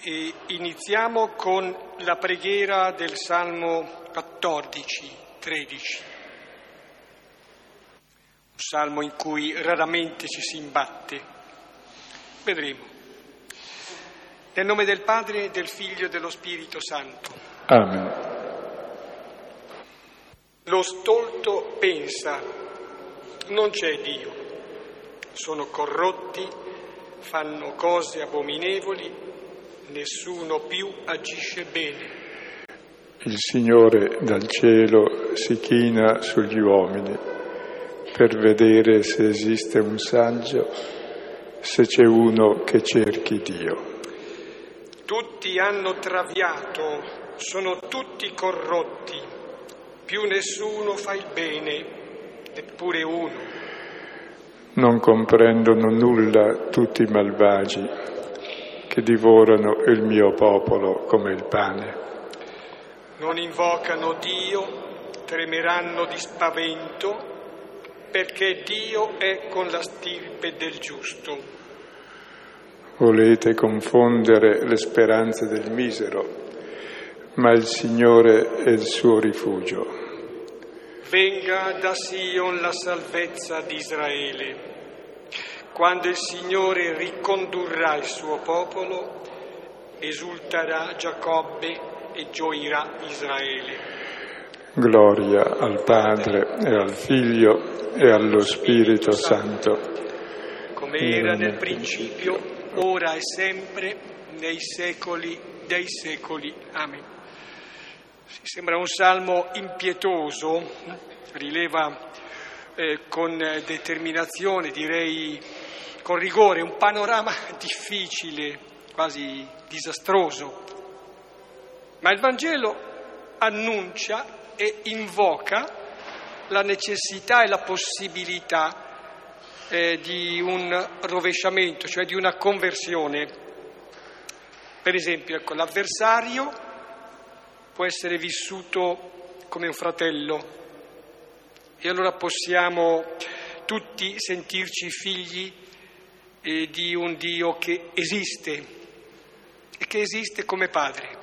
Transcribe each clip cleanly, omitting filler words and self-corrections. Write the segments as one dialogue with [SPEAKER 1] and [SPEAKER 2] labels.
[SPEAKER 1] E iniziamo con la preghiera del Salmo 13, un salmo in cui raramente ci si imbatte. Vedremo. Nel nome del Padre, del Figlio e dello Spirito Santo.
[SPEAKER 2] Amen.
[SPEAKER 1] Lo stolto pensa, non c'è Dio, sono corrotti, fanno cose abominevoli, nessuno più agisce bene.
[SPEAKER 2] Il Signore dal cielo si china sugli uomini per vedere se esiste un saggio, se c'è uno che cerchi Dio.
[SPEAKER 1] Tutti hanno traviato, sono tutti corrotti, più nessuno fa il bene, neppure uno.
[SPEAKER 2] Non comprendono nulla tutti i malvagi che divorano il mio popolo come il pane.
[SPEAKER 1] Non invocano Dio, tremeranno di spavento, perché Dio è con la stirpe del giusto.
[SPEAKER 2] Volete confondere le speranze del misero, ma il Signore è il suo rifugio.
[SPEAKER 1] Venga da Sion la salvezza di Israele. Quando il Signore ricondurrà il suo popolo, esulterà Giacobbe e gioirà Israele.
[SPEAKER 2] Gloria al Padre e al Figlio e allo Spirito Santo.
[SPEAKER 1] Come era nel principio, ora e sempre, nei secoli dei secoli. Amen. Sembra un salmo impietoso, rileva con determinazione, direi con rigore, un panorama difficile, quasi disastroso. Ma il Vangelo annuncia e invoca la necessità e la possibilità di un rovesciamento, cioè di una conversione. Per esempio, l'avversario può essere vissuto come un fratello, e allora possiamo tutti sentirci figli di un Dio che esiste e che esiste come Padre.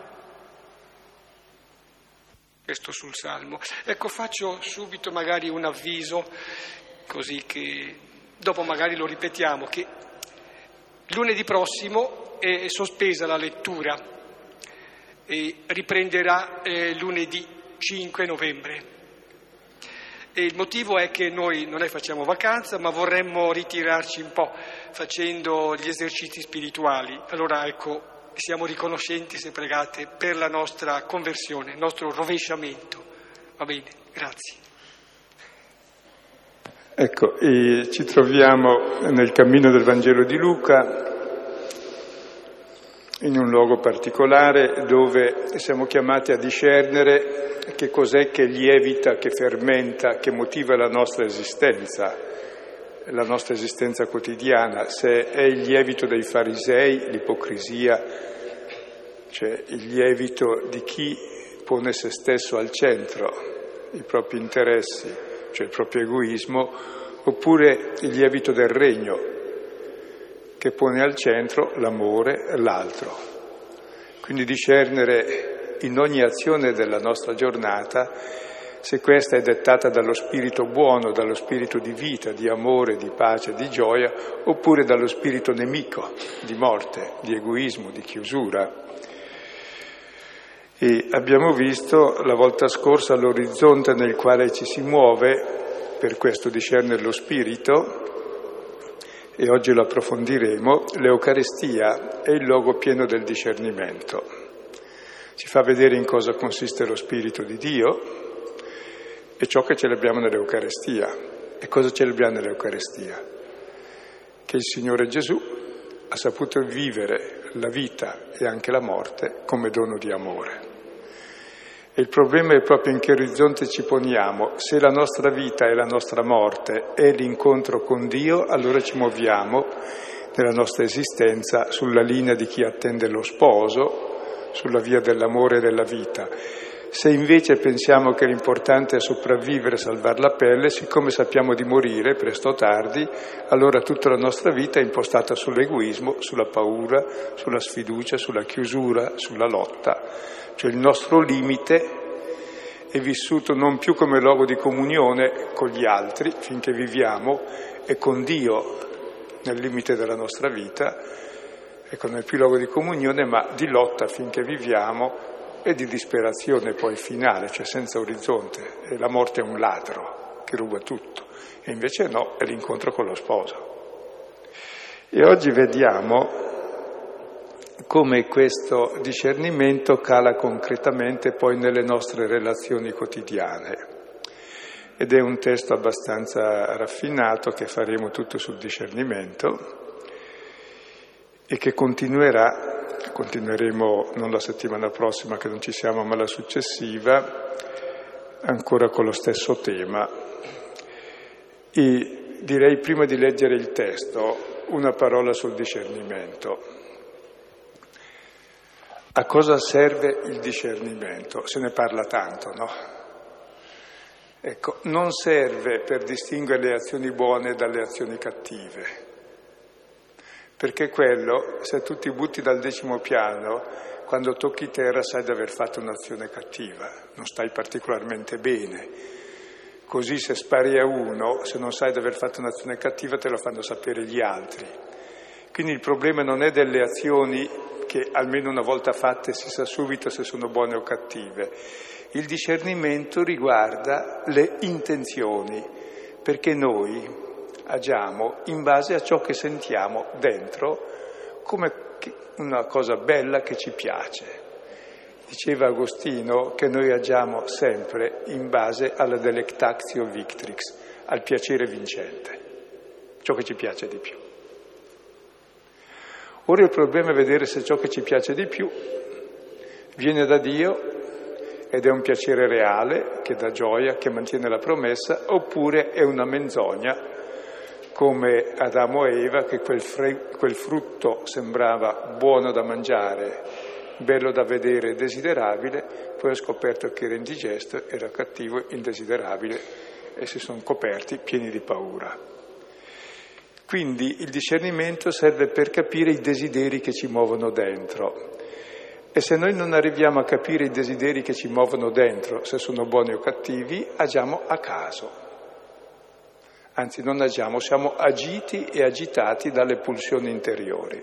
[SPEAKER 1] Questo sul Salmo. Ecco, faccio subito magari un avviso, così che dopo magari lo ripetiamo, che lunedì prossimo è sospesa la lettura e riprenderà lunedì 5 novembre. E il motivo è che noi non facciamo vacanza, ma vorremmo ritirarci un po' facendo gli esercizi spirituali. Allora ecco, siamo riconoscenti, se pregate, per la nostra conversione, il nostro rovesciamento. Va bene, grazie.
[SPEAKER 2] Ecco, ci troviamo nel cammino del Vangelo di Luca, in un luogo particolare dove siamo chiamati a discernere che cos'è che lievita, che fermenta, che motiva la nostra esistenza quotidiana, se è il lievito dei farisei, l'ipocrisia, cioè il lievito di chi pone se stesso al centro, i propri interessi, cioè il proprio egoismo, oppure il lievito del regno, che pone al centro l'amore e l'altro. Quindi discernere in ogni azione della nostra giornata se questa è dettata dallo spirito buono, dallo spirito di vita, di amore, di pace, di gioia, oppure dallo spirito nemico, di morte, di egoismo, di chiusura. E abbiamo visto la volta scorsa l'orizzonte nel quale ci si muove per questo discernere lo spirito, e oggi lo approfondiremo. L'Eucaristia è il luogo pieno del discernimento. Ci fa vedere in cosa consiste lo Spirito di Dio e ciò che celebriamo nell'Eucaristia. E cosa celebriamo nell'Eucaristia? Che il Signore Gesù ha saputo vivere la vita e anche la morte come dono di amore. E il problema è proprio in che orizzonte ci poniamo. Se la nostra vita e la nostra morte è l'incontro con Dio, allora ci muoviamo nella nostra esistenza sulla linea di chi attende lo sposo, sulla via dell'amore e della vita. Se invece pensiamo che l'importante è sopravvivere e salvare la pelle, siccome sappiamo di morire presto o tardi, allora tutta la nostra vita è impostata sull'egoismo, sulla paura, sulla sfiducia, sulla chiusura, sulla lotta. Cioè il nostro limite è vissuto non più come luogo di comunione con gli altri, finché viviamo, e con Dio nel limite della nostra vita, ecco, non è più luogo di comunione, ma di lotta finché viviamo, e di disperazione poi finale, cioè senza orizzonte. E la morte è un ladro che ruba tutto, e invece no, è l'incontro con lo sposo. E oggi vediamo come questo discernimento cala concretamente poi nelle nostre relazioni quotidiane. Ed è un testo abbastanza raffinato che faremo tutto sul discernimento e che continueremo non la settimana prossima che non ci siamo, ma la successiva, ancora con lo stesso tema. E direi, prima di leggere il testo, una parola sul discernimento. A cosa serve il discernimento? Se ne parla tanto, no? Ecco, non serve per distinguere le azioni buone dalle azioni cattive, perché quello, se tu ti butti dal 10° piano, quando tocchi terra sai di aver fatto un'azione cattiva, non stai particolarmente bene. Così se spari a uno, se non sai di aver fatto un'azione cattiva, te lo fanno sapere gli altri. Quindi il problema non è delle azioni che almeno una volta fatte si sa subito se sono buone o cattive. Il discernimento riguarda le intenzioni, perché noi agiamo in base a ciò che sentiamo dentro come una cosa bella che ci piace. Diceva Agostino che noi agiamo sempre in base alla delectatio victrix, al piacere vincente, ciò che ci piace di più. Ora il problema è vedere se ciò che ci piace di più viene da Dio ed è un piacere reale, che dà gioia, che mantiene la promessa, oppure è una menzogna, come Adamo e Eva, che quel frutto sembrava buono da mangiare, bello da vedere, desiderabile, poi ha scoperto che era indigesto, era cattivo, indesiderabile, e si sono coperti pieni di paura. Quindi il discernimento serve per capire i desideri che ci muovono dentro. E se noi non arriviamo a capire i desideri che ci muovono dentro, se sono buoni o cattivi, agiamo a caso. Anzi, non agiamo, siamo agiti e agitati dalle pulsioni interiori.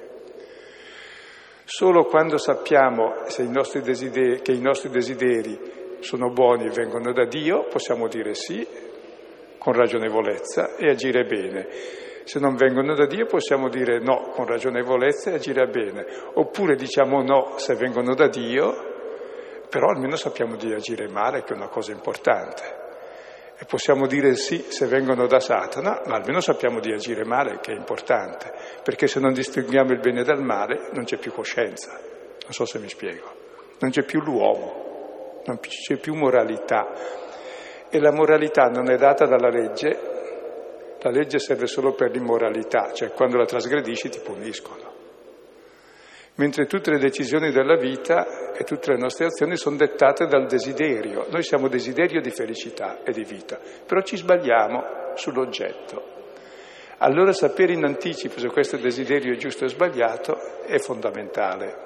[SPEAKER 2] Solo quando sappiamo se che i nostri desideri sono buoni e vengono da Dio, possiamo dire sì, con ragionevolezza, e agire bene. Se non vengono da Dio possiamo dire no con ragionevolezza e agire bene, oppure diciamo no se vengono da Dio, però almeno sappiamo di agire male, che è una cosa importante. E possiamo dire sì se vengono da Satana, ma almeno sappiamo di agire male, che è importante, perché se non distinguiamo il bene dal male non c'è più coscienza, non so se mi spiego, non c'è più l'uomo, non c'è più moralità, e la moralità non è data dalla legge. La legge serve solo per l'immoralità, cioè quando la trasgredisci ti puniscono. Mentre tutte le decisioni della vita e tutte le nostre azioni sono dettate dal desiderio. Noi siamo desiderio di felicità e di vita, però ci sbagliamo sull'oggetto. Allora sapere in anticipo se questo desiderio è giusto o sbagliato è fondamentale.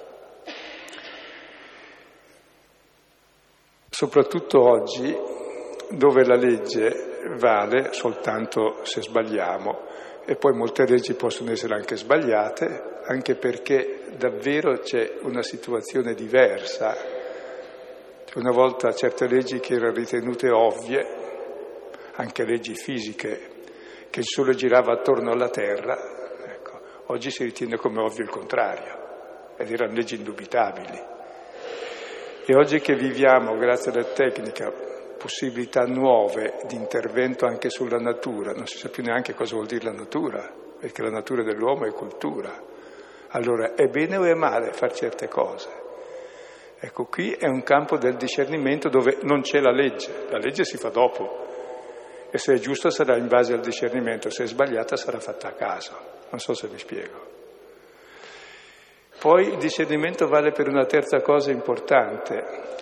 [SPEAKER 2] Soprattutto oggi, dove la legge vale soltanto se sbagliamo, e poi molte leggi possono essere anche sbagliate, anche perché davvero c'è una situazione diversa. Una volta certe leggi che erano ritenute ovvie, anche leggi fisiche, che il Sole girava attorno alla Terra, ecco, oggi si ritiene come ovvio il contrario, ed erano leggi indubitabili. E oggi che viviamo, grazie alla tecnica, possibilità nuove di intervento anche sulla natura, non si sa più neanche cosa vuol dire la natura, perché la natura dell'uomo è cultura. Allora, è bene o è male fare certe cose? Ecco, qui è un campo del discernimento dove non c'è la legge si fa dopo, e se è giusta sarà in base al discernimento, se è sbagliata sarà fatta a caso, non so se mi spiego. Poi il discernimento vale per una terza cosa importante,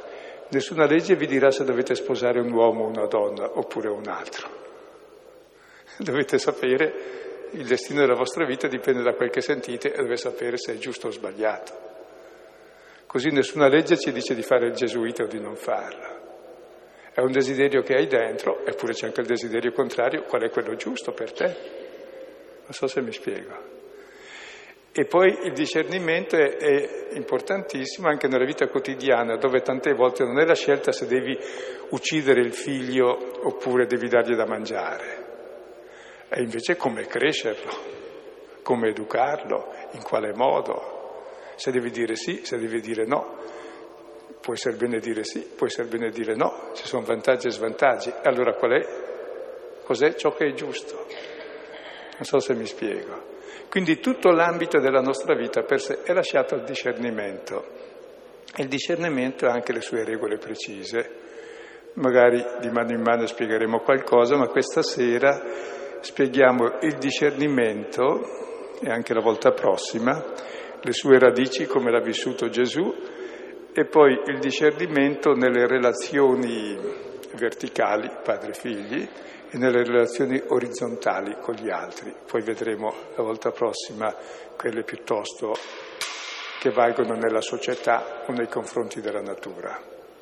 [SPEAKER 2] Nessuna legge vi dirà se dovete sposare un uomo o una donna oppure un altro. Dovete sapere, il destino della vostra vita dipende da quel che sentite e dovete sapere se è giusto o sbagliato. Così nessuna legge ci dice di fare il gesuita o di non farlo. È un desiderio che hai dentro, eppure c'è anche il desiderio contrario, qual è quello giusto per te? Non so se mi spiego. E poi il discernimento è importantissimo anche nella vita quotidiana, dove tante volte non è la scelta se devi uccidere il figlio oppure devi dargli da mangiare, è invece come crescerlo, come educarlo, in quale modo, se devi dire sì, se devi dire no. Può essere bene dire sì, può essere bene dire no, ci sono vantaggi e svantaggi. Allora cos'è ciò che è giusto? Non so se mi spiego. Quindi tutto l'ambito della nostra vita per sé è lasciato al discernimento. E il discernimento ha anche le sue regole precise. Magari di mano in mano spiegheremo qualcosa, ma questa sera spieghiamo il discernimento, e anche la volta prossima, le sue radici, come l'ha vissuto Gesù, e poi il discernimento nelle relazioni verticali, padre-figli, e nelle relazioni orizzontali con gli altri. Poi vedremo la volta prossima quelle piuttosto che valgono nella società o nei confronti della natura.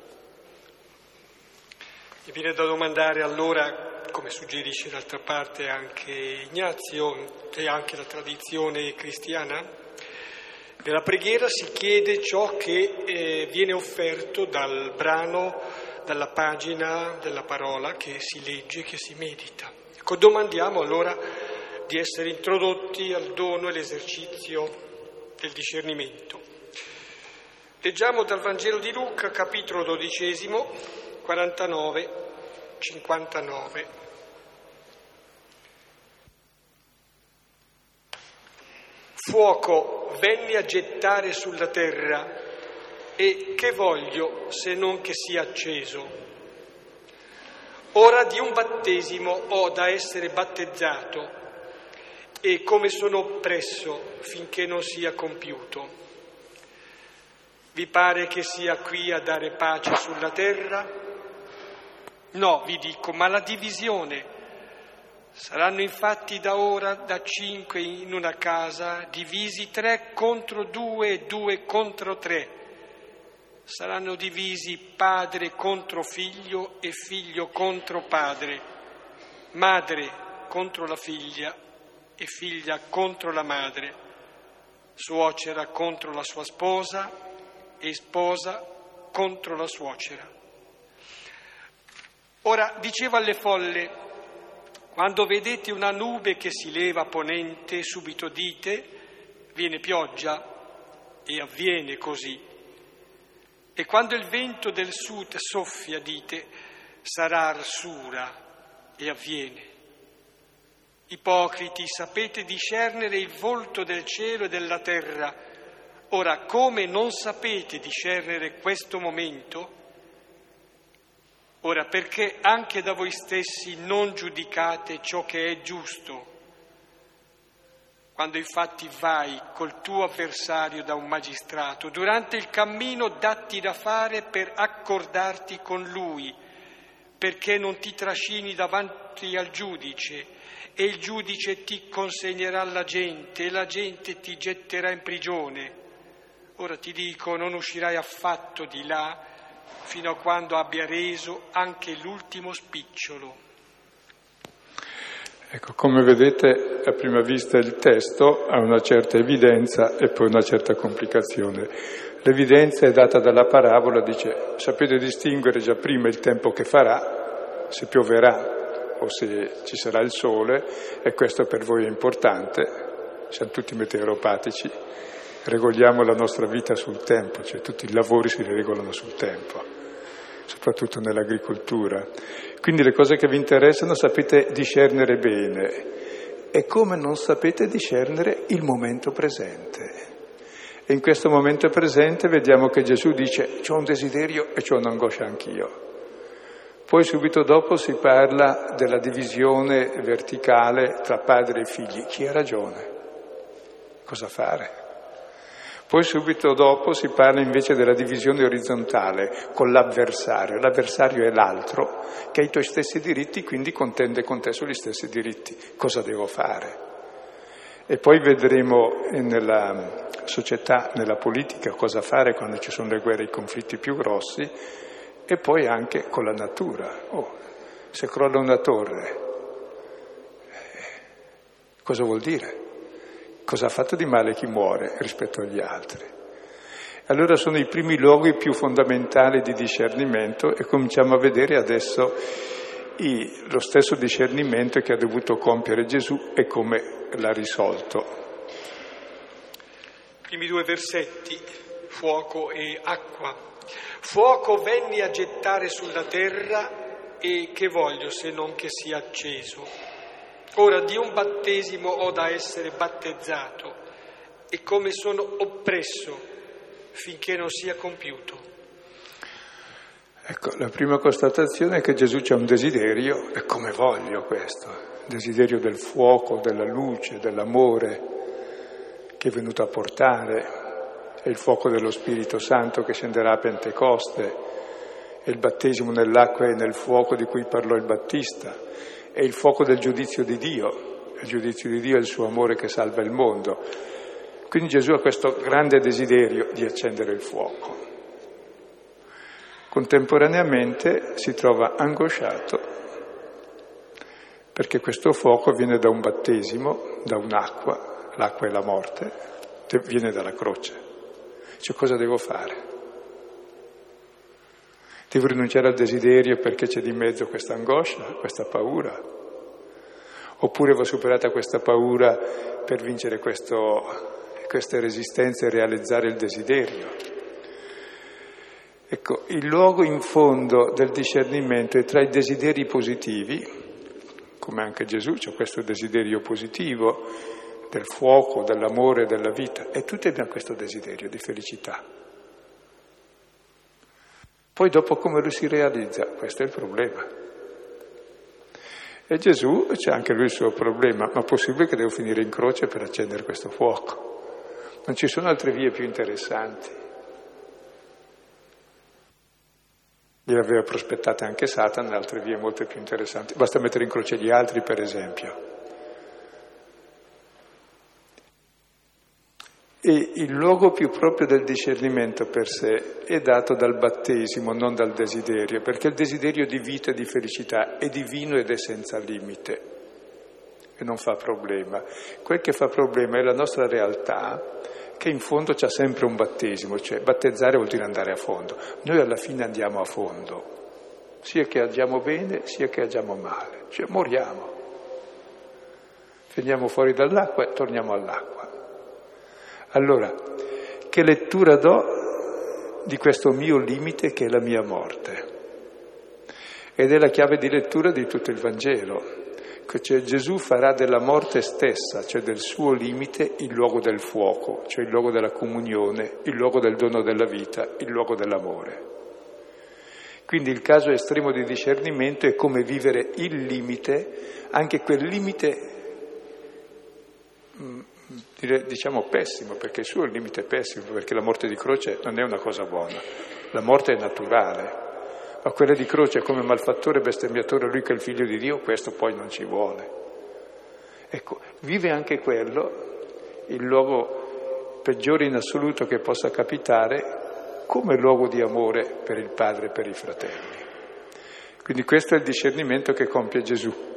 [SPEAKER 1] Mi viene da domandare allora, come suggerisce d'altra parte anche Ignazio e anche la tradizione cristiana, nella preghiera si chiede ciò che viene offerto dal brano, dalla pagina della parola che si legge, che si medita. Ecco, domandiamo allora di essere introdotti al dono e all'esercizio del discernimento. Leggiamo dal Vangelo di Luca, capitolo 12, 49-59. Fuoco venni a gettare sulla terra, e che voglio se non che sia acceso? Ora di un battesimo ho da essere battezzato, e come sono oppresso finché non sia compiuto. Vi pare che sia qui a dare pace sulla terra? No, vi dico, ma la divisione. Saranno infatti da ora da 5 in una casa, divisi 3 contro 2 e 2 contro 3. Saranno divisi padre contro figlio e figlio contro padre, madre contro la figlia e figlia contro la madre, suocera contro la sua sposa e sposa contro la suocera. Ora, diceva alle folle, quando vedete una nube che si leva a ponente, subito dite, viene pioggia, e avviene così. E quando il vento del sud soffia, dite, sarà arsura, e avviene. Ipocriti, sapete discernere il volto del cielo e della terra. Ora, come non sapete discernere questo momento? Ora, perché anche da voi stessi non giudicate ciò che è giusto? Quando infatti vai col tuo avversario da un magistrato, durante il cammino datti da fare per accordarti con lui, perché non ti trascini davanti al giudice, e il giudice ti consegnerà alla gente, e la gente ti getterà in prigione. Ora ti dico, non uscirai affatto di là, fino a quando abbia reso anche l'ultimo spicciolo.
[SPEAKER 2] Ecco, come vedete, a prima vista il testo ha una certa evidenza e poi una certa complicazione. L'evidenza è data dalla parabola, dice, sapete distinguere già prima il tempo che farà, se pioverà o se ci sarà il sole, e questo per voi è importante, siamo tutti meteoropatici, regoliamo la nostra vita sul tempo, cioè tutti i lavori si regolano sul tempo, soprattutto nell'agricoltura. Quindi le cose che vi interessano sapete discernere bene, e come non sapete discernere il momento presente. E in questo momento presente vediamo che Gesù dice c'ho un desiderio e c'ho un'angoscia anch'io. Poi subito dopo si parla della divisione verticale tra padre e figli. Chi ha ragione? Cosa fare? Poi subito dopo si parla invece della divisione orizzontale con l'avversario. L'avversario è l'altro che ha i tuoi stessi diritti, quindi contende con te sugli stessi diritti. Cosa devo fare? E poi vedremo nella società, nella politica, cosa fare quando ci sono le guerre e i conflitti più grossi, e poi anche con la natura. Se crolla una torre, cosa vuol dire? Cosa ha fatto di male chi muore rispetto agli altri? Allora sono i primi luoghi più fondamentali di discernimento e cominciamo a vedere adesso lo stesso discernimento che ha dovuto compiere Gesù e come l'ha risolto.
[SPEAKER 1] I primi 2 versetti, fuoco e acqua. Fuoco venni a gettare sulla terra e che voglio se non che sia acceso. Ora di un battesimo ho da essere battezzato e come sono oppresso finché non sia compiuto.
[SPEAKER 2] Ecco, la prima constatazione è che Gesù c'ha un desiderio, e come voglio questo, il desiderio del fuoco, della luce, dell'amore che è venuto a portare, è il fuoco dello Spirito Santo che scenderà a Pentecoste, è il battesimo nell'acqua e nel fuoco di cui parlò il Battista, è il fuoco del giudizio di Dio, il giudizio di Dio è il suo amore che salva il mondo. Quindi Gesù ha questo grande desiderio di accendere il fuoco. Contemporaneamente si trova angosciato perché questo fuoco viene da un battesimo, da un'acqua, l'acqua è la morte, viene dalla croce. Cioè cosa devo fare? Devo rinunciare al desiderio perché c'è di mezzo questa angoscia, questa paura? Oppure va superata questa paura per vincere queste resistenze e realizzare il desiderio? Ecco, il luogo in fondo del discernimento è tra i desideri positivi, come anche Gesù c'è questo desiderio positivo del fuoco, dell'amore, della vita, e tutti abbiamo questo desiderio di felicità. Poi dopo come lui si realizza? Questo è il problema. E Gesù c'è anche lui il suo problema, ma è possibile che devo finire in croce per accendere questo fuoco? Non ci sono altre vie più interessanti. Le aveva prospettate anche Satana, altre vie molto più interessanti. Basta mettere in croce gli altri, per esempio. E il luogo più proprio del discernimento per sé è dato dal battesimo, non dal desiderio, perché il desiderio di vita e di felicità è divino ed è senza limite e non fa problema. Quel che fa problema è la nostra realtà, che in fondo c'ha sempre un battesimo, cioè battezzare vuol dire andare a fondo. Noi alla fine andiamo a fondo, sia che agiamo bene, sia che agiamo male, cioè moriamo. Veniamo fuori dall'acqua e torniamo all'acqua. Allora, che lettura do di questo mio limite che è la mia morte? Ed è la chiave di lettura di tutto il Vangelo, cioè Gesù farà della morte stessa, cioè del suo limite, il luogo del fuoco, cioè il luogo della comunione, il luogo del dono della vita, il luogo dell'amore. Quindi il caso estremo di discernimento è come vivere il limite, anche quel limite diciamo pessimo, perché il suo è un limite pessimo, perché la morte di croce non è una cosa buona, la morte è naturale, ma quella di croce come malfattore, bestemmiatore, lui che è il figlio di Dio, questo poi non ci vuole. Ecco, vive anche quello, il luogo peggiore in assoluto che possa capitare, come luogo di amore per il padre e per i fratelli. Quindi questo è il discernimento che compie Gesù.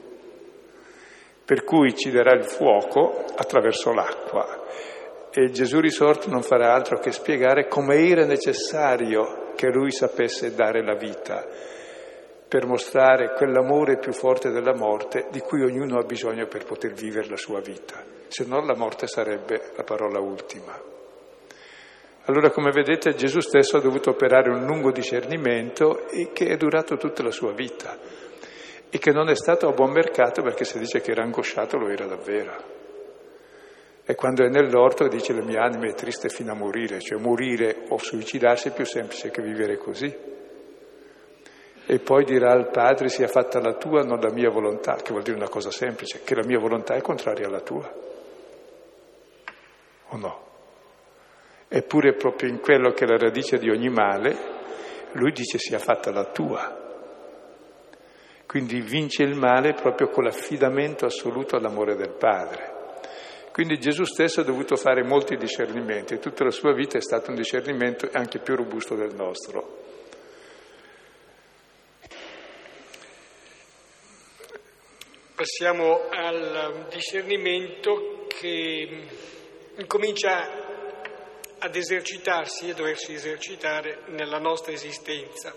[SPEAKER 2] Per cui ci darà il fuoco attraverso l'acqua e Gesù risorto non farà altro che spiegare come era necessario che lui sapesse dare la vita per mostrare quell'amore più forte della morte di cui ognuno ha bisogno per poter vivere la sua vita, se no la morte sarebbe la parola ultima. Allora, come vedete, Gesù stesso ha dovuto operare un lungo discernimento e che è durato tutta la sua vita. E che non è stato a buon mercato perché se dice che era angosciato lo era davvero. E quando è nell'orto dice la mia anima è triste fino a morire, cioè morire o suicidarsi è più semplice che vivere così. E poi dirà al Padre sia fatta la tua, non la mia volontà, che vuol dire una cosa semplice, che la mia volontà è contraria alla tua. O no? Eppure proprio in quello che è la radice di ogni male, lui dice sia fatta la tua. Quindi vince il male proprio con l'affidamento assoluto all'amore del Padre. Quindi Gesù stesso ha dovuto fare molti discernimenti e tutta la sua vita è stato un discernimento anche più robusto del nostro.
[SPEAKER 1] Passiamo al discernimento che incomincia ad esercitarsi e doversi esercitare nella nostra esistenza.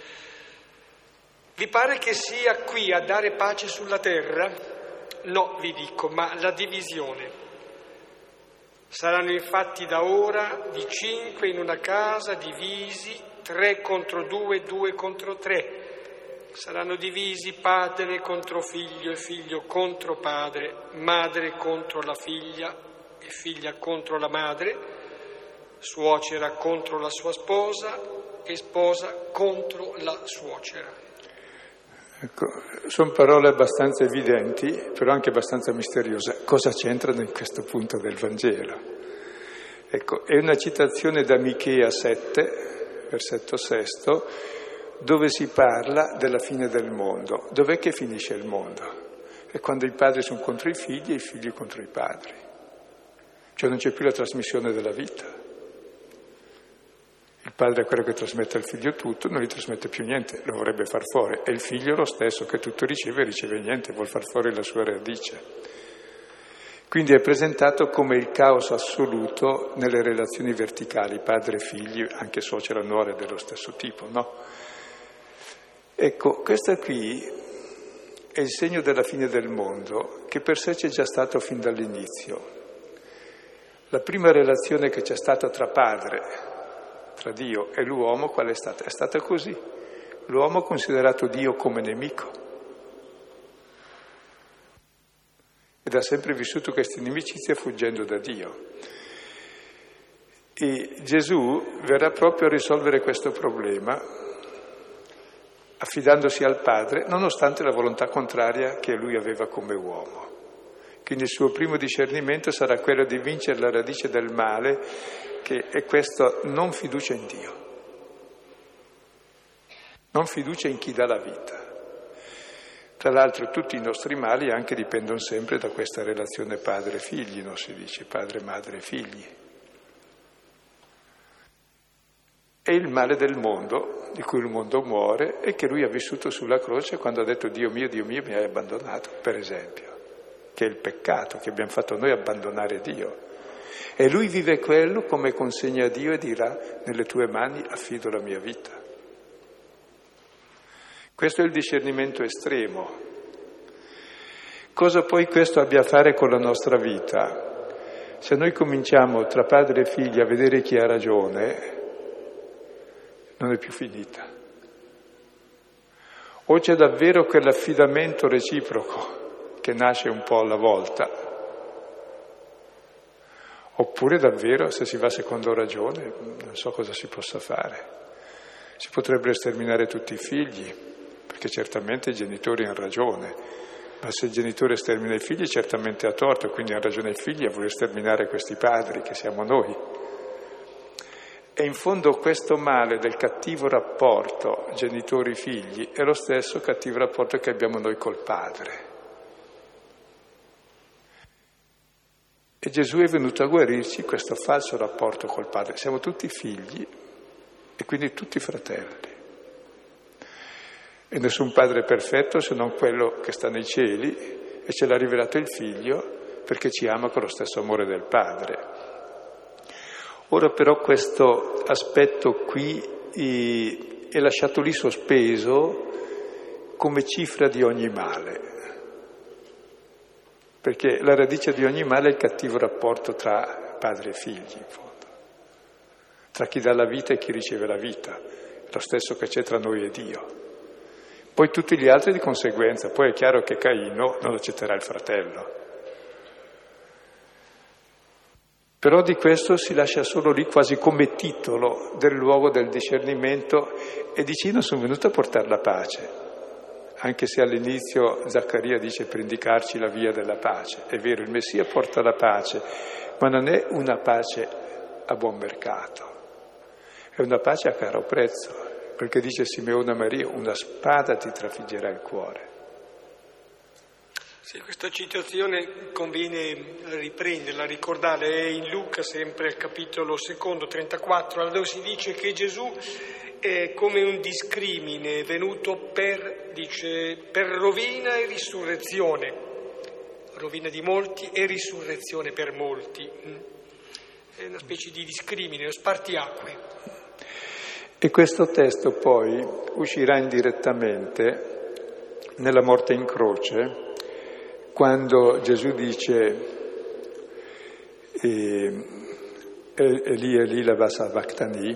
[SPEAKER 1] Vi pare che sia qui a dare pace sulla terra? No, vi dico, ma la divisione. Saranno infatti da ora di 5 in una casa divisi, 3 contro 2, 2 contro 3. Saranno divisi padre contro figlio e figlio contro padre, madre contro la figlia e figlia contro la madre, suocera contro la sua sposa e sposa contro la suocera.
[SPEAKER 2] Ecco, sono parole abbastanza evidenti, però anche abbastanza misteriose. Cosa c'entrano in questo punto del Vangelo? Ecco, è una citazione da Michea 7, versetto 6, dove si parla della fine del mondo. Dov'è che finisce il mondo? È quando i padri sono contro i figli e i figli contro i padri. Cioè non c'è più la trasmissione della vita. Il padre è quello che trasmette al figlio tutto, non gli trasmette più niente, lo vorrebbe far fuori. E il figlio lo stesso, che tutto riceve niente, vuol far fuori la sua radice. Quindi è presentato come il caos assoluto nelle relazioni verticali, padre e figli, anche suocera e nuora dello stesso tipo, no? Ecco, questa qui è il segno della fine del mondo, che per sé c'è già stato fin dall'inizio. La prima relazione che c'è stata tra padre, tra Dio e l'uomo, qual è stata? È stata così. L'uomo ha considerato Dio come nemico ed ha sempre vissuto questa inimicizia fuggendo da Dio. E Gesù verrà proprio a risolvere questo problema affidandosi al Padre, nonostante la volontà contraria che lui aveva come uomo. Quindi il suo primo discernimento sarà quello di vincere la radice del male, che è questo: non fiducia in Dio, non fiducia in chi dà la vita. Tra l'altro tutti i nostri mali anche dipendono sempre da questa relazione padre-figli, non si dice padre, madre, figli. È il male del mondo, di cui il mondo muore, e che lui ha vissuto sulla croce quando ha detto Dio mio, mi hai abbandonato, per esempio, che è il peccato che abbiamo fatto noi, abbandonare Dio. E lui vive quello come consegna a Dio e dirà: nelle tue mani affido la mia vita. Questo è il discernimento estremo. Cosa poi questo abbia a fare con la nostra vita? Se noi cominciamo tra padre e figli a vedere chi ha ragione, non è più finita. O c'è davvero quell'affidamento reciproco che nasce un po' alla volta, oppure davvero, se si va secondo ragione, non so cosa si possa fare. Si potrebbero sterminare tutti i figli, perché certamente i genitori hanno ragione, ma se il genitore stermina i figli certamente ha torto, quindi hanno ragione i figli a voler sterminare questi padri che siamo noi. E in fondo questo male del cattivo rapporto genitori-figli è lo stesso cattivo rapporto che abbiamo noi col Padre. E Gesù è venuto a guarirci questo falso rapporto col Padre. Siamo tutti figli e quindi tutti fratelli. E nessun padre è perfetto se non quello che sta nei cieli, e ce l'ha rivelato il Figlio perché ci ama con lo stesso amore del Padre. Ora però questo aspetto qui è lasciato lì sospeso come cifra di ogni male, perché la radice di ogni male è il cattivo rapporto tra padre e figli, in fondo, tra chi dà la vita e chi riceve la vita, lo stesso che c'è tra noi e Dio. Poi tutti gli altri di conseguenza, poi è chiaro che Caino non accetterà il fratello. Però di questo si lascia solo lì quasi come titolo del luogo del discernimento, e dice: io non sono venuto a portare la pace, anche se all'inizio Zaccaria dice per indicarci la via della pace. È vero, il Messia porta la pace, ma non è una pace a buon mercato. È una pace a caro prezzo, quel che dice Simeone a Maria, una spada ti trafiggerà il cuore.
[SPEAKER 1] Sì, questa citazione conviene riprenderla, ricordarla, è in Luca, sempre al capitolo 2, 34, dove si dice che Gesù è come un discrimine venuto per rovina e risurrezione, rovina di molti e risurrezione per molti. È una specie di discrimine, uno spartiacque.
[SPEAKER 2] E questo testo poi uscirà indirettamente nella morte in croce, quando Gesù dice Eli lama sabachthani,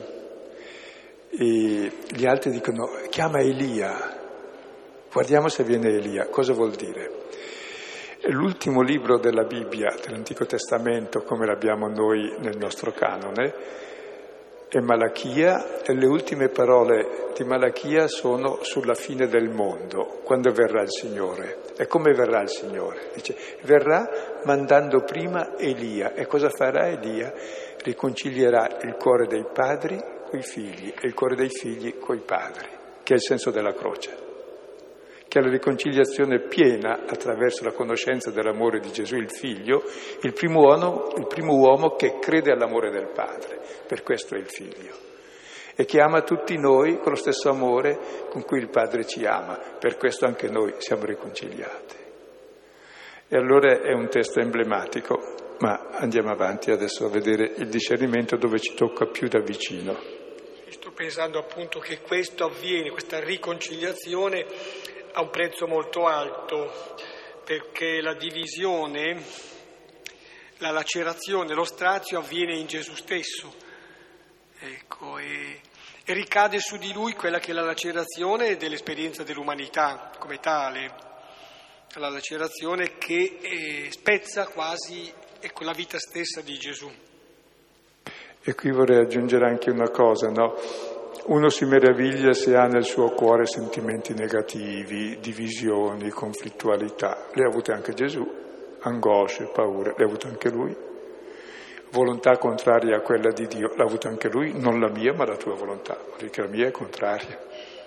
[SPEAKER 2] e gli altri dicono chiama Elia, guardiamo se viene Elia. Cosa vuol dire? L'ultimo libro della Bibbia, dell'Antico Testamento, come l'abbiamo noi nel nostro canone, è Malachia, e le ultime parole di Malachia sono sulla fine del mondo, quando verrà il Signore. E come verrà il Signore? Dice, verrà mandando prima Elia. E cosa farà Elia? Riconcilierà il cuore dei padri coi figli e il cuore dei figli coi padri, che è il senso della croce. Che è la riconciliazione piena attraverso la conoscenza dell'amore di Gesù il Figlio, il primo uomo che crede all'amore del Padre, per questo è il Figlio, e che ama tutti noi con lo stesso amore con cui il Padre ci ama, per questo anche noi siamo riconciliati. E allora è un testo emblematico, ma andiamo avanti adesso a vedere il discernimento dove ci tocca più da vicino.
[SPEAKER 1] Sto pensando appunto che questo avviene, questa riconciliazione, a un prezzo molto alto, perché la divisione, la lacerazione, lo strazio avviene in Gesù stesso, ecco, e ricade su di lui quella che è la lacerazione dell'esperienza dell'umanità come tale, la lacerazione che spezza quasi, ecco, la vita stessa di Gesù.
[SPEAKER 2] E qui vorrei aggiungere anche una cosa, no? Uno si meraviglia se ha nel suo cuore sentimenti negativi, divisioni, conflittualità. Le ha avute anche Gesù, angosce, paure, le ha avute anche lui. Volontà contraria a quella di Dio, l'ha avuta anche lui, non la mia ma la tua volontà, perché la mia è contraria.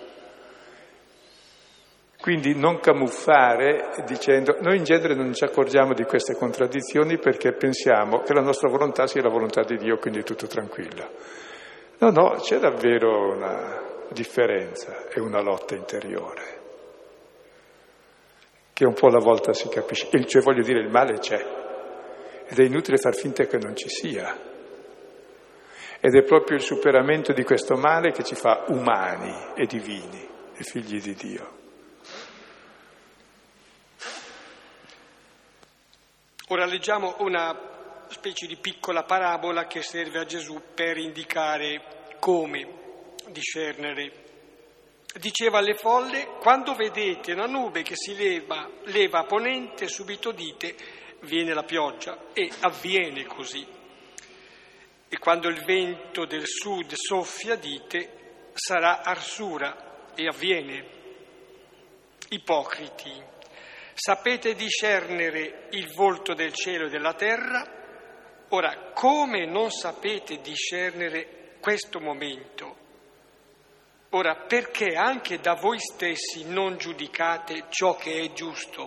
[SPEAKER 2] Quindi non camuffare dicendo, noi in genere non ci accorgiamo di queste contraddizioni perché pensiamo che la nostra volontà sia la volontà di Dio, quindi è tutto tranquillo. No, c'è davvero una differenza e una lotta interiore, che un po' alla volta si capisce. Cioè, voglio dire, il male c'è, ed è inutile far finta che non ci sia. Ed è proprio il superamento di questo male che ci fa umani e divini e figli di Dio.
[SPEAKER 1] Ora leggiamo una specie di piccola parabola che serve a Gesù per indicare come discernere. Diceva alle folle: quando vedete una nube che si leva a ponente, subito dite viene la pioggia, e avviene così. E quando il vento del sud soffia dite sarà arsura, e avviene. Ipocriti, sapete discernere il volto del cielo e della terra? Ora, come non sapete discernere questo momento? Ora, perché anche da voi stessi non giudicate ciò che è giusto?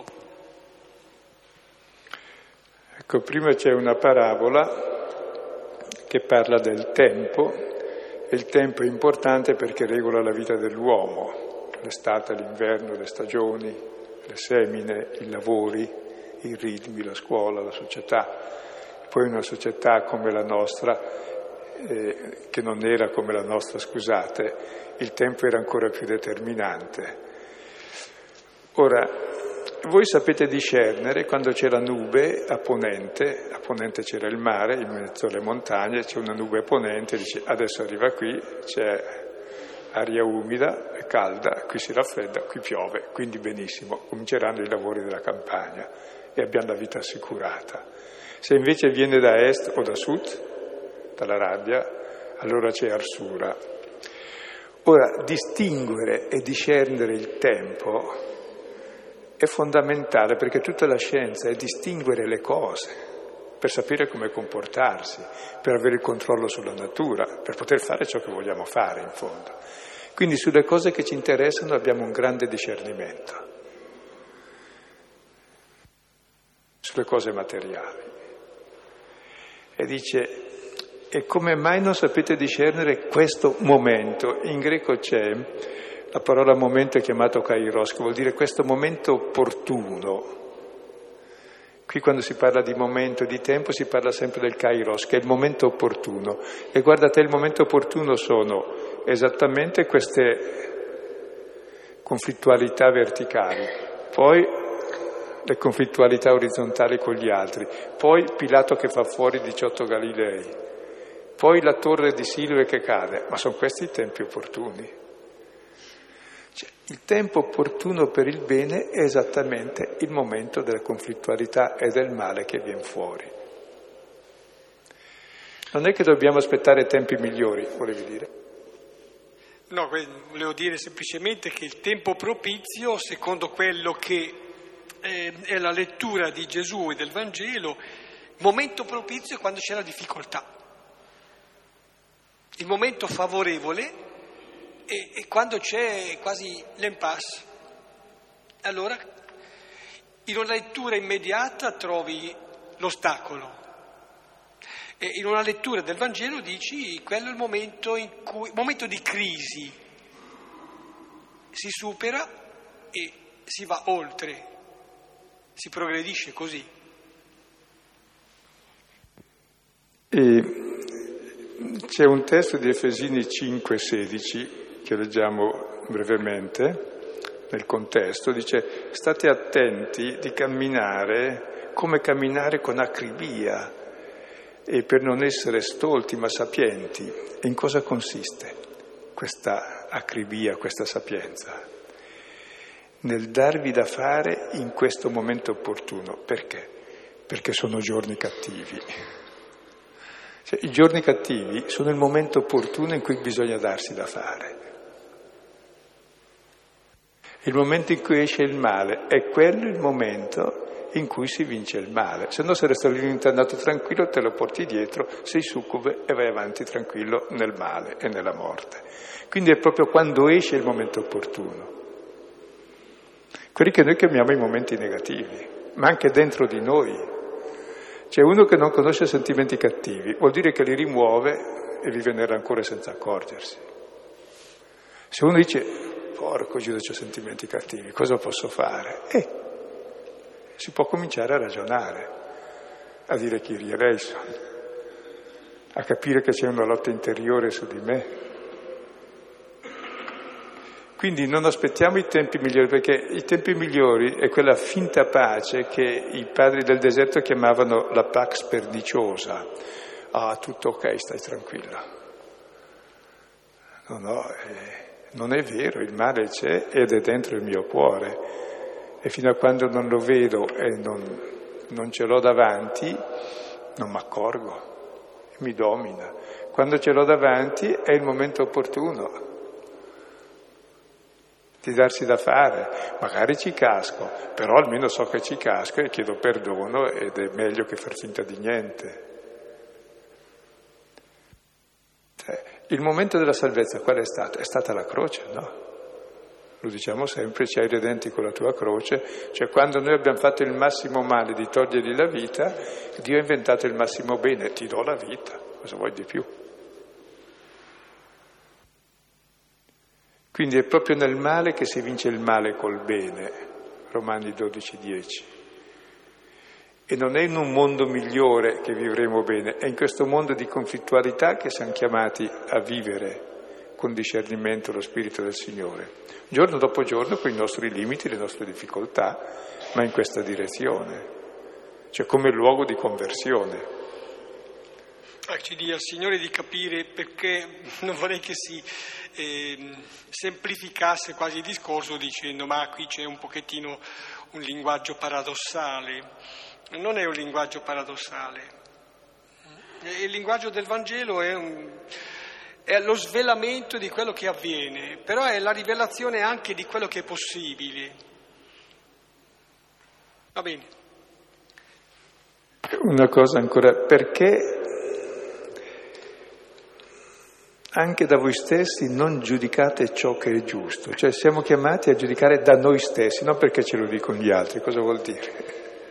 [SPEAKER 2] Ecco, prima c'è una parabola che parla del tempo, e il tempo è importante perché regola la vita dell'uomo, l'estate, l'inverno, le stagioni, le semine, i lavori, i ritmi, la scuola, la società. Poi una società come la nostra, che non era come la nostra, scusate, il tempo era ancora più determinante. Ora, voi sapete discernere quando c'è la nube a ponente c'era il mare, in mezzo alle montagne, c'è una nube a ponente, dice adesso arriva qui, c'è aria umida, è calda, qui si raffredda, qui piove, quindi benissimo, cominceranno i lavori della campagna e abbiamo la vita assicurata. Se invece viene da est o da sud, dall'Arabia, allora c'è arsura. Ora, distinguere e discernere il tempo è fondamentale, perché tutta la scienza è distinguere le cose. per sapere come comportarsi, per avere il controllo sulla natura, per poter fare ciò che vogliamo fare in fondo. Quindi sulle cose che ci interessano abbiamo un grande discernimento, sulle cose materiali. E dice, e come mai non sapete discernere questo momento? In greco c'è la parola momento è chiamato kairos, che vuol dire questo momento opportuno. Qui quando si parla di momento, di tempo, si parla sempre del kairos, che è il momento opportuno. E guardate, il momento opportuno sono esattamente queste conflittualità verticali, poi le conflittualità orizzontali con gli altri, poi Pilato che fa fuori 18 Galilei, poi la torre di Siloe che cade, ma sono questi i tempi opportuni. Cioè, il tempo opportuno per il bene è esattamente il momento della conflittualità e del male che viene fuori. Non è che dobbiamo aspettare tempi migliori, volevi dire?
[SPEAKER 1] No, volevo dire semplicemente che il tempo propizio, secondo quello che è la lettura di Gesù e del Vangelo, momento propizio è quando c'è la difficoltà. Il momento favorevole è quando c'è quasi l'impasse. Allora, in una lettura immediata trovi l'ostacolo. E in una lettura del Vangelo dici quello è il momento momento di crisi, si supera e si va oltre, si progredisce così.
[SPEAKER 2] E c'è un testo di Efesini 5,16 che leggiamo brevemente nel contesto, dice state attenti di camminare come camminare con acribia e per non essere stolti ma sapienti. E in cosa consiste questa acribia, questa sapienza? Nel darvi da fare in questo momento opportuno. Perché? Perché sono giorni cattivi. Cioè, i giorni cattivi sono il momento opportuno in cui bisogna darsi da fare. Il momento in cui esce il male è quello il momento in cui si vince il male. Se no, se resta lì andato tranquillo, te lo porti dietro, sei succube e vai avanti tranquillo nel male e nella morte. Quindi è proprio quando esce il momento opportuno. Quelli che noi chiamiamo i momenti negativi, ma anche dentro di noi. C'è uno che non conosce sentimenti cattivi, vuol dire che li rimuove e vive nel rancore senza accorgersi. Se uno dice porco Giuda, c'ho sentimenti cattivi, cosa posso fare? Si può cominciare a ragionare, a dire Kyrie eleison, a capire che c'è una lotta interiore su di me. Quindi non aspettiamo i tempi migliori, perché i tempi migliori è quella finta pace che i padri del deserto chiamavano la pax perniciosa. Tutto ok, stai tranquilla. Non è vero, il male c'è ed è dentro il mio cuore e fino a quando non lo vedo e non ce l'ho davanti non mi accorgo, mi domina. Quando ce l'ho davanti è il momento opportuno di darsi da fare. Magari ci casco, però almeno so che ci casco e chiedo perdono ed è meglio che far finta di niente. Il momento della salvezza qual è stato? È stata la croce, no? Lo diciamo sempre, ci hai redenti con la tua croce, cioè quando noi abbiamo fatto il massimo male di togliergli la vita, Dio ha inventato il massimo bene, ti do la vita, cosa vuoi di più? Quindi è proprio nel male che si vince il male col bene, Romani 12,10. E non è in un mondo migliore che vivremo bene, è in questo mondo di conflittualità che siamo chiamati a vivere con discernimento lo Spirito del Signore, giorno dopo giorno con i nostri limiti, le nostre difficoltà, ma in questa direzione, cioè come luogo di conversione.
[SPEAKER 1] Ci dia al Signore di capire, perché non vorrei che si semplificasse quasi il discorso dicendo ma qui c'è un pochettino un linguaggio paradossale. Non è un linguaggio paradossale. Il linguaggio del Vangelo è lo svelamento di quello che avviene, però è la rivelazione anche di quello che è possibile. Va bene.
[SPEAKER 2] Una cosa ancora, perché anche da voi stessi non giudicate ciò che è giusto, cioè siamo chiamati a giudicare da noi stessi, non perché ce lo dicono gli altri. Cosa vuol dire?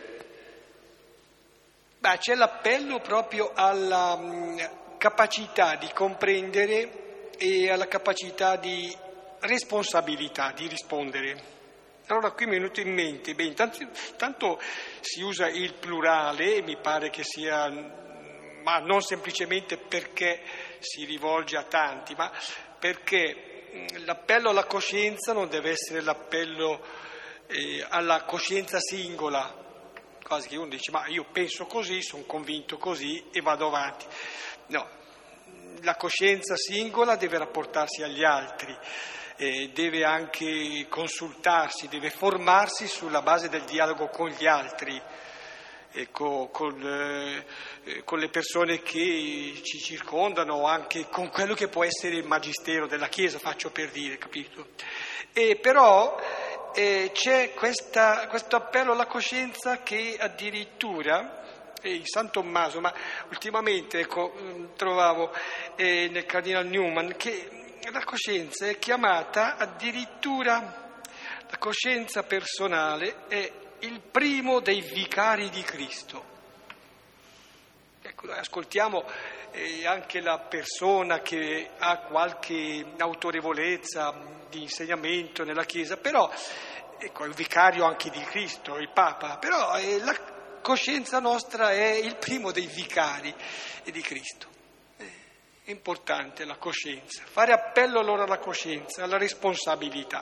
[SPEAKER 1] Beh, c'è l'appello proprio alla capacità di comprendere e alla capacità di responsabilità, di rispondere. Allora qui mi è venuto in mente, intanto si usa il plurale, mi pare che sia, ma non semplicemente perché si rivolge a tanti, ma perché l'appello alla coscienza non deve essere l'appello alla coscienza singola, quasi che uno dice ma io penso così, sono convinto così e vado avanti. No, la coscienza singola deve rapportarsi agli altri. Deve anche consultarsi, deve formarsi sulla base del dialogo con gli altri, con le persone che ci circondano, anche con quello che può essere il magistero della Chiesa, faccio per dire, capito? Però c'è questo appello alla coscienza che addirittura il San Tommaso, ma ultimamente trovavo nel Cardinal Newman che la coscienza è chiamata addirittura, la coscienza personale è il primo dei vicari di Cristo. Ecco, ascoltiamo anche la persona che ha qualche autorevolezza di insegnamento nella Chiesa, però ecco, è il vicario anche di Cristo, il Papa, però la coscienza nostra è il primo dei vicari di Cristo. È importante la coscienza, fare appello allora alla coscienza, alla responsabilità.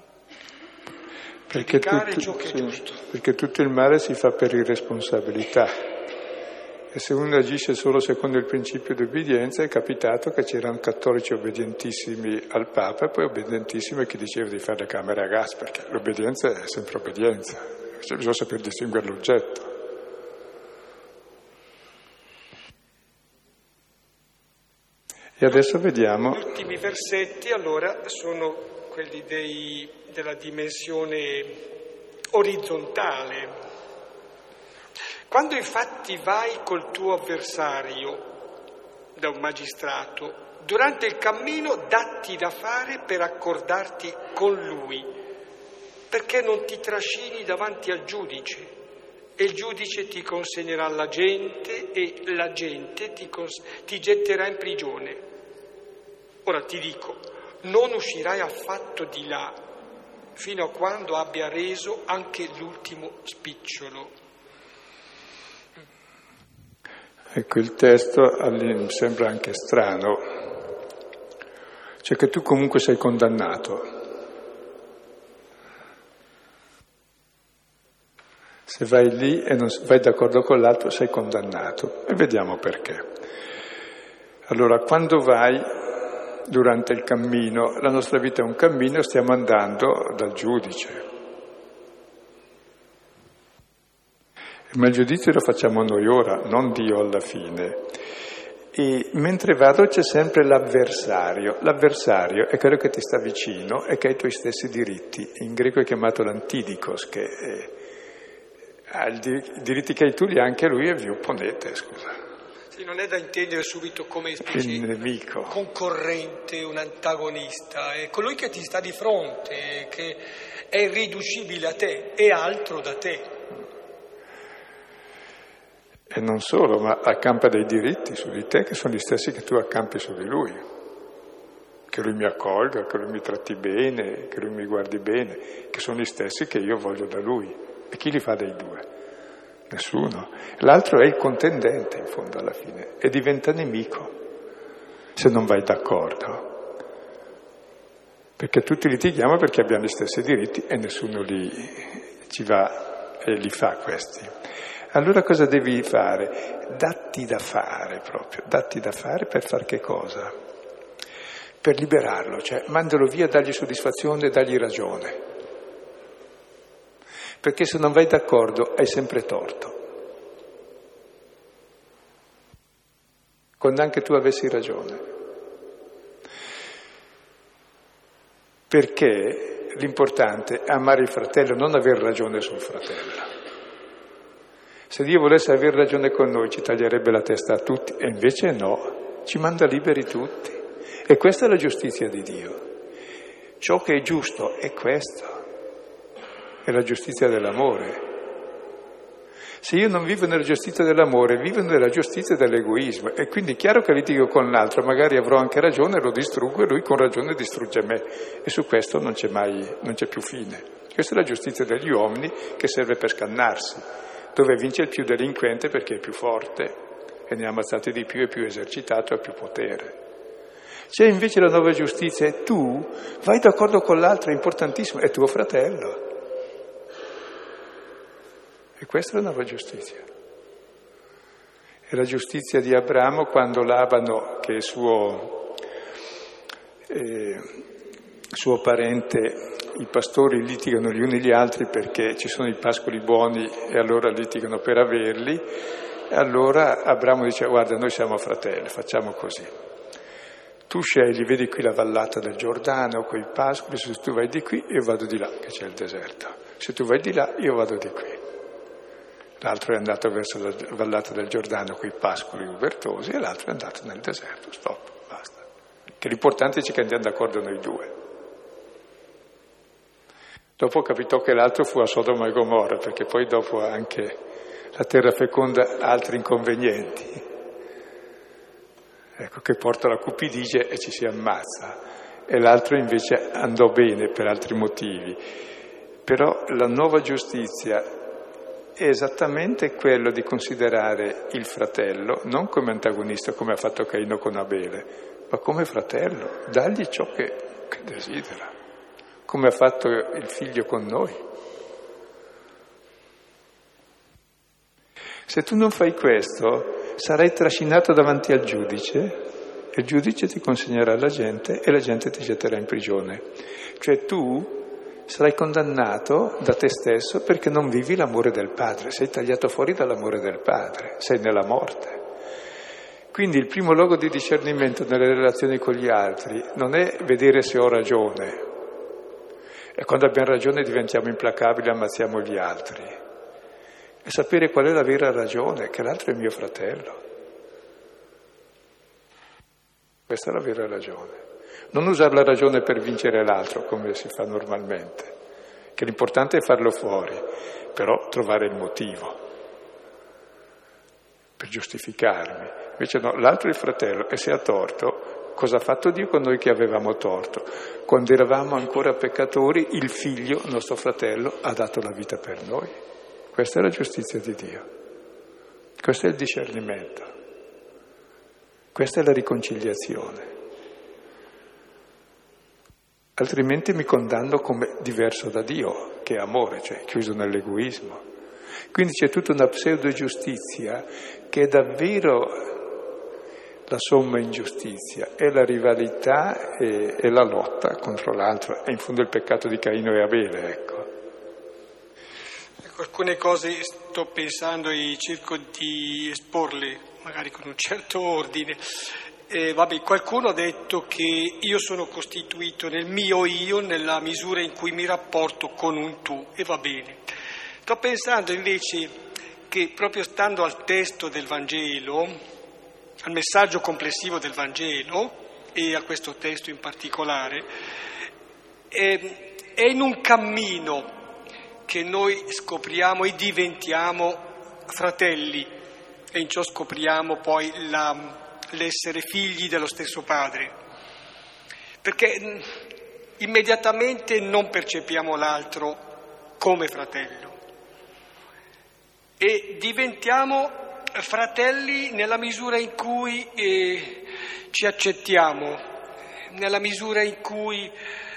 [SPEAKER 2] Perché tutto il male si fa per irresponsabilità. E se uno agisce solo secondo il principio di obbedienza, è capitato che c'erano cattolici obbedientissimi al Papa e poi obbedientissimi a chi diceva di fare le camere a gas, perché l'obbedienza è sempre obbedienza, cioè bisogna saper distinguere l'oggetto. E adesso vediamo.
[SPEAKER 1] Gli ultimi versetti allora sono quelli della dimensione orizzontale. Quando infatti vai col tuo avversario da un magistrato, durante il cammino datti da fare per accordarti con lui, perché non ti trascini davanti al giudice. E il giudice ti consegnerà alla gente e la gente ti getterà in prigione. Ora ti dico, non uscirai affatto di là fino a quando abbia reso anche l'ultimo spicciolo.
[SPEAKER 2] Ecco, il testo sembra anche strano, cioè che tu comunque sei condannato. Se vai lì e non vai d'accordo con l'altro sei condannato. E vediamo perché. Allora, quando vai durante il cammino, la nostra vita è un cammino, stiamo andando dal giudice. Ma il giudizio lo facciamo noi ora, non Dio alla fine. E mentre vado c'è sempre l'avversario. L'avversario è quello che ti sta vicino e che ha i tuoi stessi diritti. In greco è chiamato l'antidikos, che ha i diritti che hai tu, li ha anche lui, e vi opponete, scusa.
[SPEAKER 1] Sì, non è da intendere subito come specie
[SPEAKER 2] il nemico,
[SPEAKER 1] concorrente, un antagonista, è colui che ti sta di fronte, che è irriducibile a te, è altro da te.
[SPEAKER 2] E non solo, ma accampa dei diritti su di te che sono gli stessi che tu accampi su di lui. Che lui mi accolga, che lui mi tratti bene, che lui mi guardi bene, che sono gli stessi che io voglio da lui. E chi li fa dei due? Nessuno. L'altro è il contendente, in fondo, alla fine, e diventa nemico se non vai d'accordo. Perché tutti litighiamo perché abbiamo gli stessi diritti e nessuno ci va e li fa questi. Allora cosa devi fare? Datti da fare proprio, datti da fare per far che cosa? Per liberarlo, cioè mandalo via, dagli soddisfazione, dagli ragione. Perché se non vai d'accordo hai sempre torto. Quando anche tu avessi ragione. Perché l'importante è amare il fratello, non aver ragione sul fratello. Se Dio volesse aver ragione con noi ci taglierebbe la testa a tutti, e invece no, ci manda liberi tutti. E questa è la giustizia di Dio. Ciò che è giusto è questo, è la giustizia dell'amore. Se io non vivo nella giustizia dell'amore, vivo nella giustizia dell'egoismo, e quindi è chiaro che litigo con l'altro, magari avrò anche ragione, lo distruggo e lui con ragione distrugge me, e su questo non c'è più fine. Questa è la giustizia degli uomini che serve per scannarsi, dove vince il più delinquente perché è più forte e ne ha ammazzati di più, è più esercitato, ha più potere. C'è invece la nuova giustizia e tu vai d'accordo con l'altro, è importantissimo, è tuo fratello. E questa è la nuova giustizia. È la giustizia di Abramo quando Labano, che è suo parente, i pastori litigano gli uni gli altri perché ci sono i pascoli buoni e allora litigano per averli. E allora Abramo dice: guarda, noi siamo fratelli, facciamo così. Tu scegli, vedi qui la vallata del Giordano, quei pascoli, se tu vai di qui io vado di là, che c'è il deserto. Se tu vai di là io vado di qui. L'altro è andato verso la vallata del Giordano con i pascoli ubertosi e l'altro è andato nel deserto. Stop, basta. Che l'importante è che andiamo d'accordo noi due. Dopo capitò che l'altro fu a Sodoma e Gomorra, perché poi dopo anche la terra feconda ha altri inconvenienti. Ecco, che porta la cupidigia e ci si ammazza. E l'altro invece andò bene per altri motivi. Però la nuova giustizia è esattamente quello di considerare il fratello non come antagonista, come ha fatto Caino con Abele, ma come fratello, dagli ciò che desidera, come ha fatto il figlio con noi. Se tu non fai questo, sarai trascinato davanti al giudice, e il giudice ti consegnerà alla gente e la gente ti getterà in prigione. Cioè tu sarai condannato da te stesso perché non vivi l'amore del Padre, sei tagliato fuori dall'amore del Padre, sei nella morte. Quindi il primo luogo di discernimento nelle relazioni con gli altri non è vedere se ho ragione, e quando abbiamo ragione diventiamo implacabili e ammazziamo gli altri, è sapere qual è la vera ragione, che l'altro è mio fratello. Questa è la vera ragione. Non usare la ragione per vincere l'altro, come si fa normalmente, che l'importante è farlo fuori, però trovare il motivo per giustificarmi. Invece no, l'altro è il fratello, e se ha torto, cosa ha fatto Dio con noi che avevamo torto? Quando eravamo ancora peccatori, il figlio, nostro fratello, ha dato la vita per noi. Questa è la giustizia di Dio. Questo è il discernimento. Questa è la riconciliazione. Altrimenti mi condanno come diverso da Dio, che è amore, cioè chiuso nell'egoismo. Quindi c'è tutta una pseudo-giustizia che è davvero la somma ingiustizia, è la rivalità e la lotta contro l'altro, è in fondo il peccato di Caino e Abele, ecco.
[SPEAKER 1] Alcune cose sto pensando e cerco di esporle, magari con un certo ordine. Qualcuno ha detto che io sono costituito nel mio io nella misura in cui mi rapporto con un tu, e va bene. Sto pensando invece che proprio stando al testo del Vangelo, al messaggio complessivo del Vangelo e a questo testo in particolare, è in un cammino che noi scopriamo e diventiamo fratelli, e in ciò scopriamo poi l'essere figli dello stesso Padre, perché immediatamente non percepiamo l'altro come fratello e diventiamo fratelli nella misura in cui ci accettiamo, nella misura in cui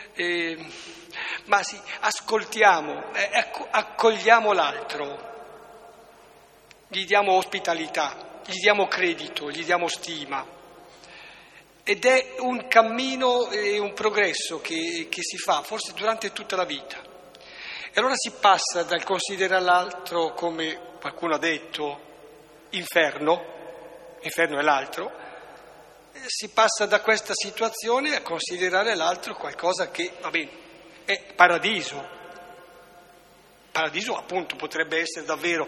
[SPEAKER 1] ascoltiamo, accogliamo l'altro, gli diamo ospitalità, gli diamo credito, gli diamo stima. Ed è un cammino e un progresso che si fa forse durante tutta la vita. E allora si passa dal considerare l'altro come qualcuno ha detto inferno è l'altro, si passa da questa situazione a considerare l'altro qualcosa che, va bene, è paradiso. paradiso appunto potrebbe essere davvero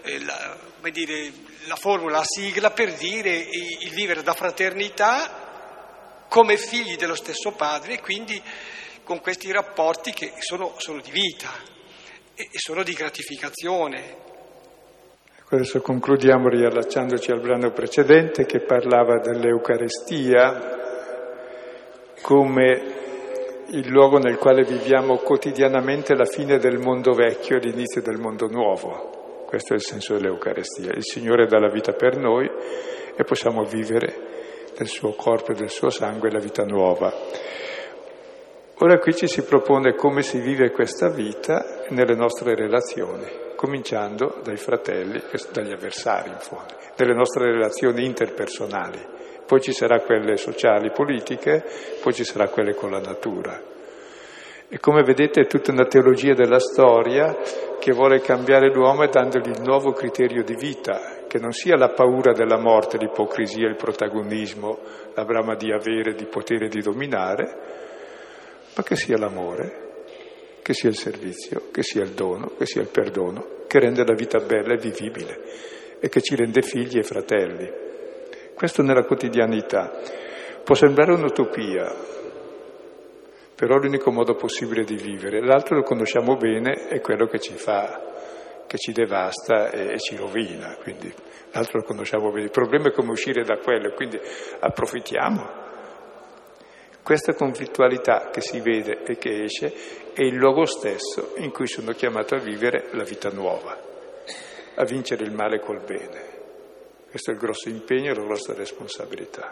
[SPEAKER 1] la formula, la sigla per dire il vivere da fraternità come figli dello stesso Padre, e quindi con questi rapporti che sono di vita e sono di gratificazione.
[SPEAKER 2] Adesso concludiamo riallacciandoci al brano precedente che parlava dell'Eucaristia come il luogo nel quale viviamo quotidianamente la fine del mondo vecchio e l'inizio del mondo nuovo. Questo è il senso dell'Eucaristia. Il Signore dà la vita per noi e possiamo vivere del suo corpo e del suo sangue la vita nuova. Ora qui ci si propone come si vive questa vita nelle nostre relazioni, cominciando dai fratelli, dagli avversari in fondo, delle nostre relazioni interpersonali. Poi ci sarà quelle sociali, politiche, poi ci sarà quelle con la natura. E come vedete è tutta una teologia della storia che vuole cambiare l'uomo e dandogli il nuovo criterio di vita, che non sia la paura della morte, l'ipocrisia, il protagonismo, la brama di avere, di potere, di dominare, ma che sia l'amore, che sia il servizio, che sia il dono, che sia il perdono, che rende la vita bella e vivibile e che ci rende figli e fratelli. Questo nella quotidianità. Può sembrare un'utopia, però è l'unico modo possibile di vivere. L'altro lo conosciamo bene, è quello che ci fa, che ci devasta e ci rovina, quindi l'altro lo conosciamo bene. Il problema è come uscire da quello, quindi approfittiamo. Questa conflittualità che si vede e che esce è il luogo stesso in cui sono chiamato a vivere la vita nuova, a vincere il male col bene. Questo è il grosso impegno e la grossa responsabilità.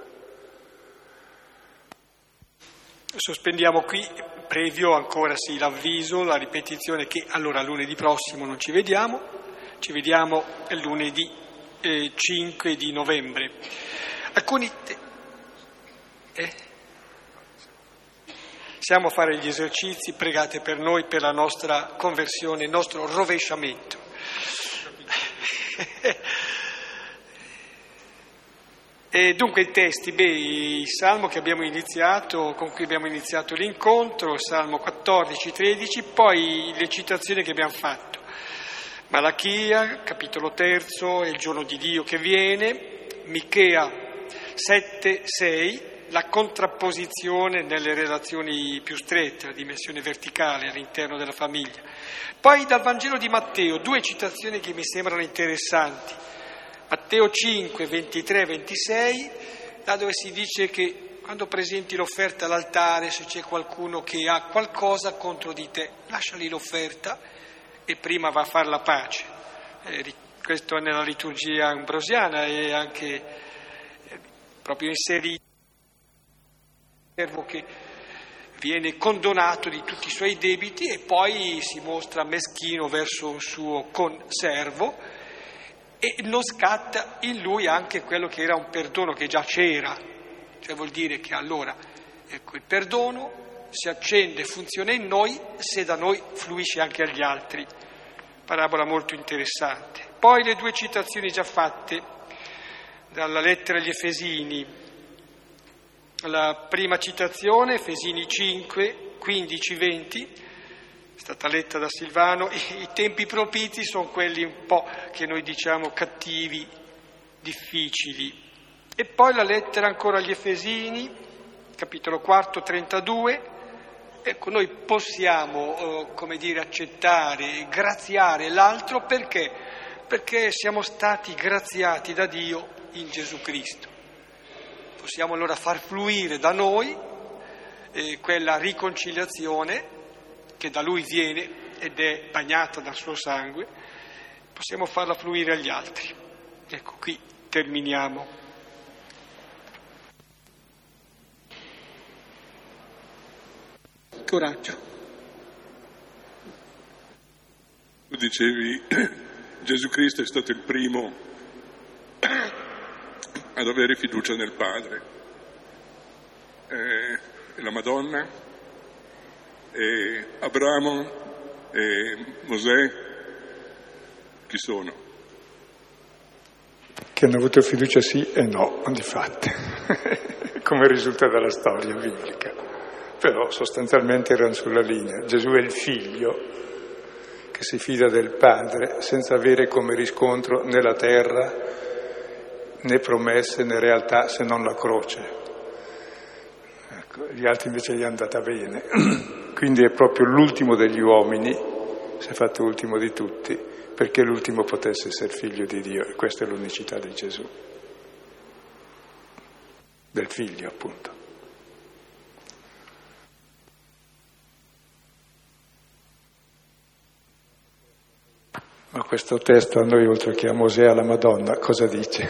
[SPEAKER 1] Sospendiamo qui, previo ancora l'avviso, la ripetizione che allora lunedì prossimo non ci vediamo il lunedì 5 di novembre. Alcuni... Siamo a fare gli esercizi, pregate per noi, per la nostra conversione, il nostro rovesciamento. E dunque i testi, il Salmo che abbiamo iniziato, con cui abbiamo iniziato l'incontro, Salmo 14, 13, poi le citazioni che abbiamo fatto. Malachia, capitolo 3, è il giorno di Dio che viene, Michea 7, 6, la contrapposizione nelle relazioni più strette, la dimensione verticale all'interno della famiglia. Poi dal Vangelo di Matteo, 2 citazioni che mi sembrano interessanti. Matteo 5, 23, 26, là dove si dice che quando presenti l'offerta all'altare, se c'è qualcuno che ha qualcosa contro di te, lasciali l'offerta e prima va a fare la pace. Questo è nella liturgia ambrosiana e anche proprio inserito. Servo che viene condonato di tutti i suoi debiti e poi si mostra meschino verso un suo conservo e non scatta in lui anche quello che era un perdono che già c'era, cioè vuol dire che allora il perdono si accende e funziona in noi se da noi fluisce anche agli altri. Parabola molto interessante. Poi le 2 citazioni già fatte dalla lettera agli Efesini. La prima citazione, Efesini 5, 15, 20, è stata letta da Silvano. I tempi propizi sono quelli un po' che noi diciamo cattivi, difficili. E poi la lettera ancora agli Efesini, capitolo 4, 32. Ecco, noi possiamo, accettare, graziare l'altro perché? Perché siamo stati graziati da Dio in Gesù Cristo. Possiamo allora far fluire da noi quella riconciliazione che da Lui viene ed è bagnata dal suo sangue, possiamo farla fluire agli altri. Ecco, qui terminiamo. Coraggio.
[SPEAKER 3] Tu dicevi, Gesù Cristo è stato il primo ad avere fiducia nel Padre, e la Madonna, e Abramo, e Mosè, chi sono?
[SPEAKER 2] Che hanno avuto fiducia sì e no, di fatto, come risulta dalla storia biblica. Però sostanzialmente erano sulla linea. Gesù è il figlio che si fida del Padre senza avere come riscontro né la terra, né promesse, né realtà, se non la croce. Ecco, gli altri invece gli è andata bene. Quindi è proprio l'ultimo degli uomini, si è fatto ultimo di tutti, perché l'ultimo potesse essere figlio di Dio. E questa è l'unicità di Gesù, del figlio appunto. Ma questo testo a noi, oltre che a Mosè e alla Madonna, cosa dice?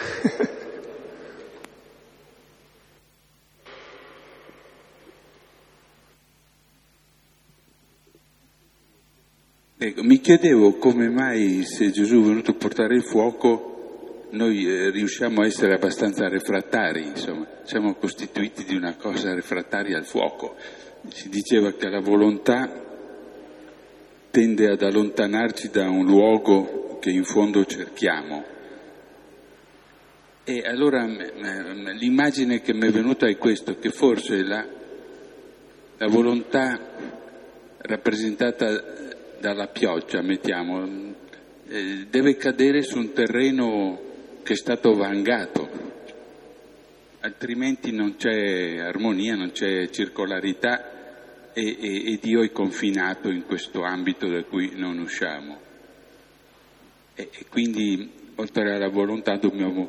[SPEAKER 4] Ecco, mi chiedevo come mai, se Gesù è venuto a portare il fuoco, noi riusciamo a essere abbastanza refrattari, insomma, siamo costituiti di una cosa refrattaria al fuoco. Si diceva che la volontà tende ad allontanarci da un luogo che in fondo cerchiamo. E allora l'immagine che mi è venuta è questo, che forse la volontà rappresentata dalla pioggia, mettiamo, deve cadere su un terreno che è stato vangato, altrimenti non c'è armonia, non c'è circolarità e Dio è confinato in questo ambito da cui non usciamo. E quindi, oltre alla volontà,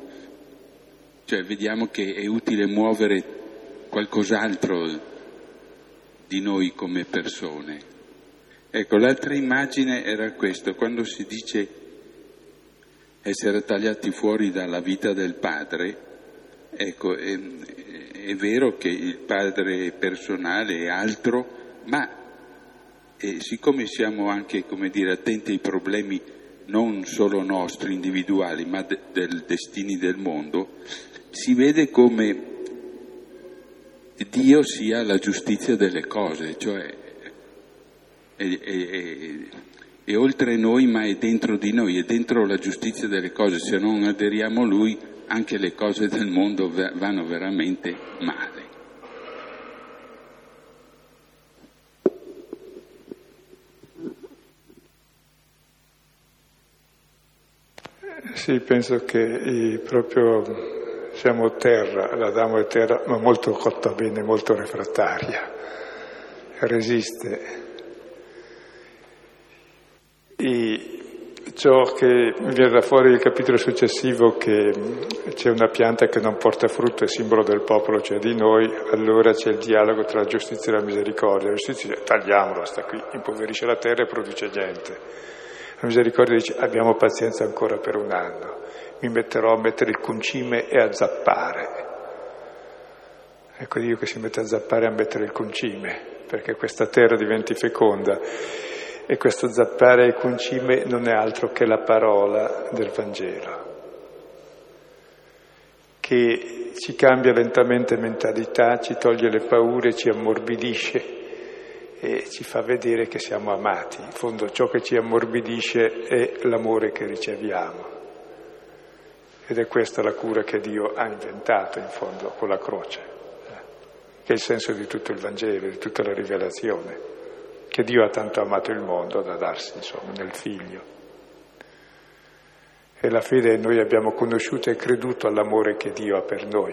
[SPEAKER 4] vediamo che è utile muovere qualcos'altro di noi come persone. Ecco, l'altra immagine era questo, quando si dice essere tagliati fuori dalla vita del Padre. Ecco, è vero che il Padre personale è altro, ma siccome siamo anche, attenti ai problemi non solo nostri, individuali, ma del destini del mondo, si vede come Dio sia la giustizia delle cose, cioè è oltre noi, ma è dentro di noi, è dentro la giustizia delle cose. Se non aderiamo a Lui, anche le cose del mondo vanno veramente male.
[SPEAKER 2] Sì, penso che proprio siamo terra, l'Adamo è terra, ma molto cotta bene, molto refrattaria, resiste. E ciò che viene da fuori del capitolo successivo, che c'è una pianta che non porta frutto, è simbolo del popolo, cioè di noi, allora c'è il dialogo tra la giustizia e la misericordia. La giustizia dice tagliamolo, sta qui, impoverisce la terra e produce niente. La misericordia dice abbiamo pazienza ancora per un anno, mi metterò a mettere il concime e a zappare. Ecco Dio che si mette a zappare e a mettere il concime, perché questa terra diventi feconda. E questo zappare e il concime non è altro che la parola del Vangelo, che ci cambia lentamente mentalità, ci toglie le paure, ci ammorbidisce e ci fa vedere che siamo amati. In fondo ciò che ci ammorbidisce è l'amore che riceviamo. Ed è questa la cura che Dio ha inventato, in fondo, con la croce, che è il senso di tutto il Vangelo, di tutta la rivelazione, che Dio ha tanto amato il mondo da darsi, insomma, nel Figlio. E la fede noi abbiamo conosciuto e creduto all'amore che Dio ha per noi.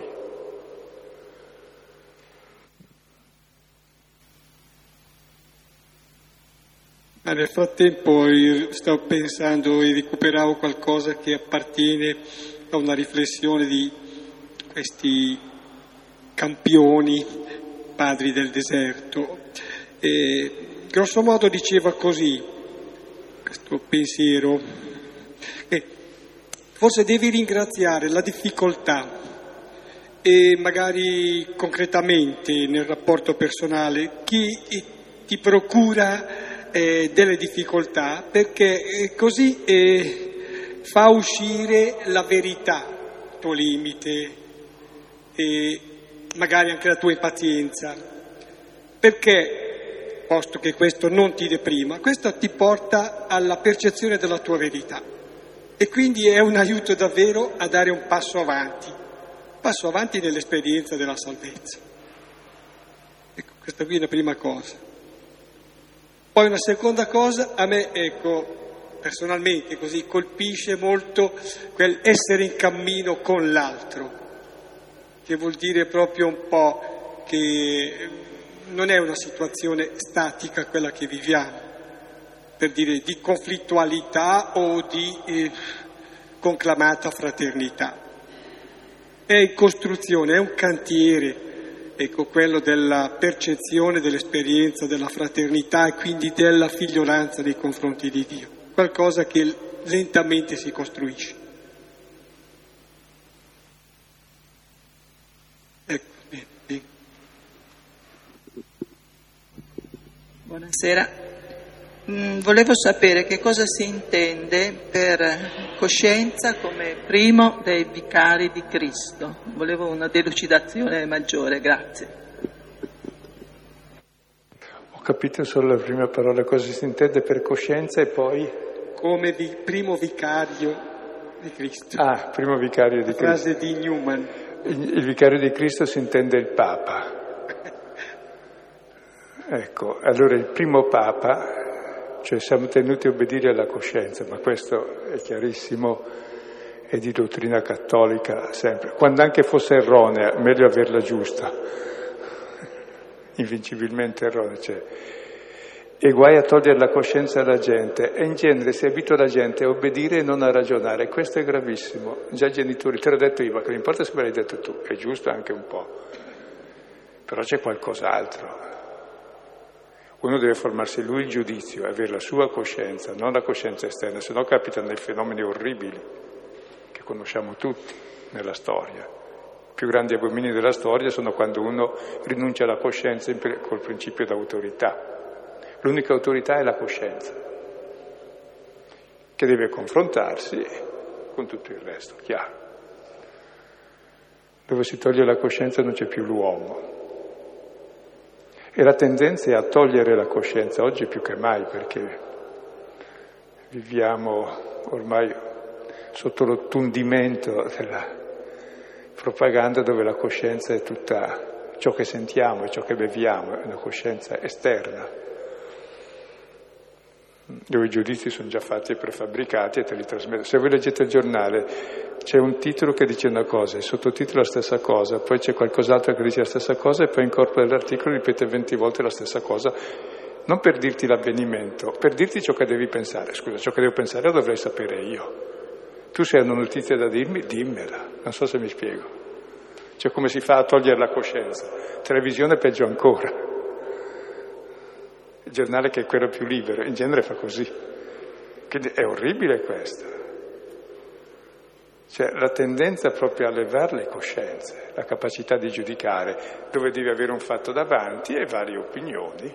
[SPEAKER 1] Ma nel frattempo sto pensando e recuperavo qualcosa che appartiene a una riflessione di questi campioni, padri del deserto. Grosso modo diceva così, questo pensiero, che forse devi ringraziare la difficoltà e magari concretamente nel rapporto personale chi ti procura delle difficoltà, perché così fa uscire la verità, il tuo limite e magari anche la tua impazienza, perché posto che questo non ti deprima, questo ti porta alla percezione della tua verità e quindi è un aiuto davvero a dare un passo avanti nell'esperienza della salvezza. Ecco, questa qui è la prima cosa. Poi una seconda cosa, a me, personalmente così, colpisce molto quel essere in cammino con l'altro, che vuol dire proprio un po' che non è una situazione statica quella che viviamo, per dire di conflittualità o di conclamata fraternità. È in costruzione, è un cantiere, quello della percezione dell'esperienza della fraternità e quindi della figliolanza nei confronti di Dio, qualcosa che lentamente si costruisce. Bene.
[SPEAKER 5] Buonasera. Volevo sapere che cosa si intende per coscienza come primo dei vicari di Cristo. Volevo una delucidazione maggiore, grazie.
[SPEAKER 2] Ho capito solo la prima parola, cosa si intende per coscienza e poi?
[SPEAKER 1] Come primo vicario di Cristo.
[SPEAKER 2] Ah, primo vicario di Cristo.
[SPEAKER 1] Frase di Newman.
[SPEAKER 2] Il vicario di Cristo si intende il Papa. Ecco, allora il primo Papa, cioè siamo tenuti a obbedire alla coscienza, ma questo è chiarissimo, è di dottrina cattolica sempre. Quando anche fosse erronea, meglio averla giusta, invincibilmente erronea. Cioè. E guai a togliere la coscienza alla gente, e in genere si abitua la gente a obbedire e non a ragionare. Questo è gravissimo. Già i genitori, te l'ho detto io, ma che non importa se me l'hai detto tu, è giusto anche un po', però c'è qualcos'altro. Uno deve formarsi lui il giudizio, avere la sua coscienza, non la coscienza esterna, se no capitano dei fenomeni orribili che conosciamo tutti nella storia. I più grandi abomini della storia sono quando uno rinuncia alla coscienza col principio d'autorità. L'unica autorità è la coscienza, che deve confrontarsi con tutto il resto, chiaro. Dove si toglie la coscienza non c'è più l'uomo. E la tendenza è a togliere la coscienza, oggi più che mai, perché viviamo ormai sotto l'ottundimento della propaganda dove la coscienza è tutta ciò che sentiamo e ciò che beviamo, è una coscienza esterna, dove i giudizi sono già fatti e prefabbricati e te li trasmettono. Se voi leggete il giornale c'è un titolo che dice una cosa, il sottotitolo la stessa cosa, poi c'è qualcos'altro che dice la stessa cosa e poi in corpo dell'articolo ripete 20 volte la stessa cosa, non per dirti l'avvenimento, per dirti ciò che devi pensare. Scusa, ciò che devo pensare lo dovrei sapere io. Tu se hai una notizia da dirmi, dimmela, non so se mi spiego. Cioè come si fa a togliere la coscienza? Televisione peggio ancora. Il giornale che è quello più libero, in genere fa così. Quindi è orribile questo. Cioè la tendenza proprio a levare le coscienze, la capacità di giudicare, dove devi avere un fatto davanti e varie opinioni.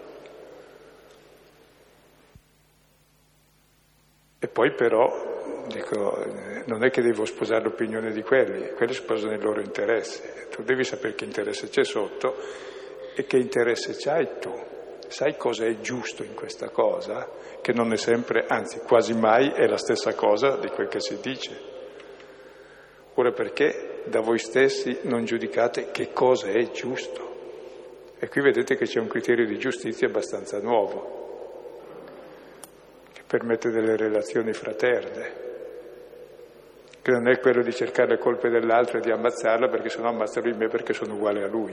[SPEAKER 2] E poi però, dico, non è che devo sposare l'opinione di quelli sposano il loro interesse. Tu devi sapere che interesse c'è sotto e che interesse c'hai tu. Sai cosa è giusto in questa cosa? Che non è sempre, anzi quasi mai è la stessa cosa di quel che si dice. Ora perché da voi stessi non giudicate che cosa è giusto? E qui vedete che c'è un criterio di giustizia abbastanza nuovo, che permette delle relazioni fraterne, che non è quello di cercare le colpe dell'altro e di ammazzarla perché sennò ammazza lui me perché sono uguale a lui.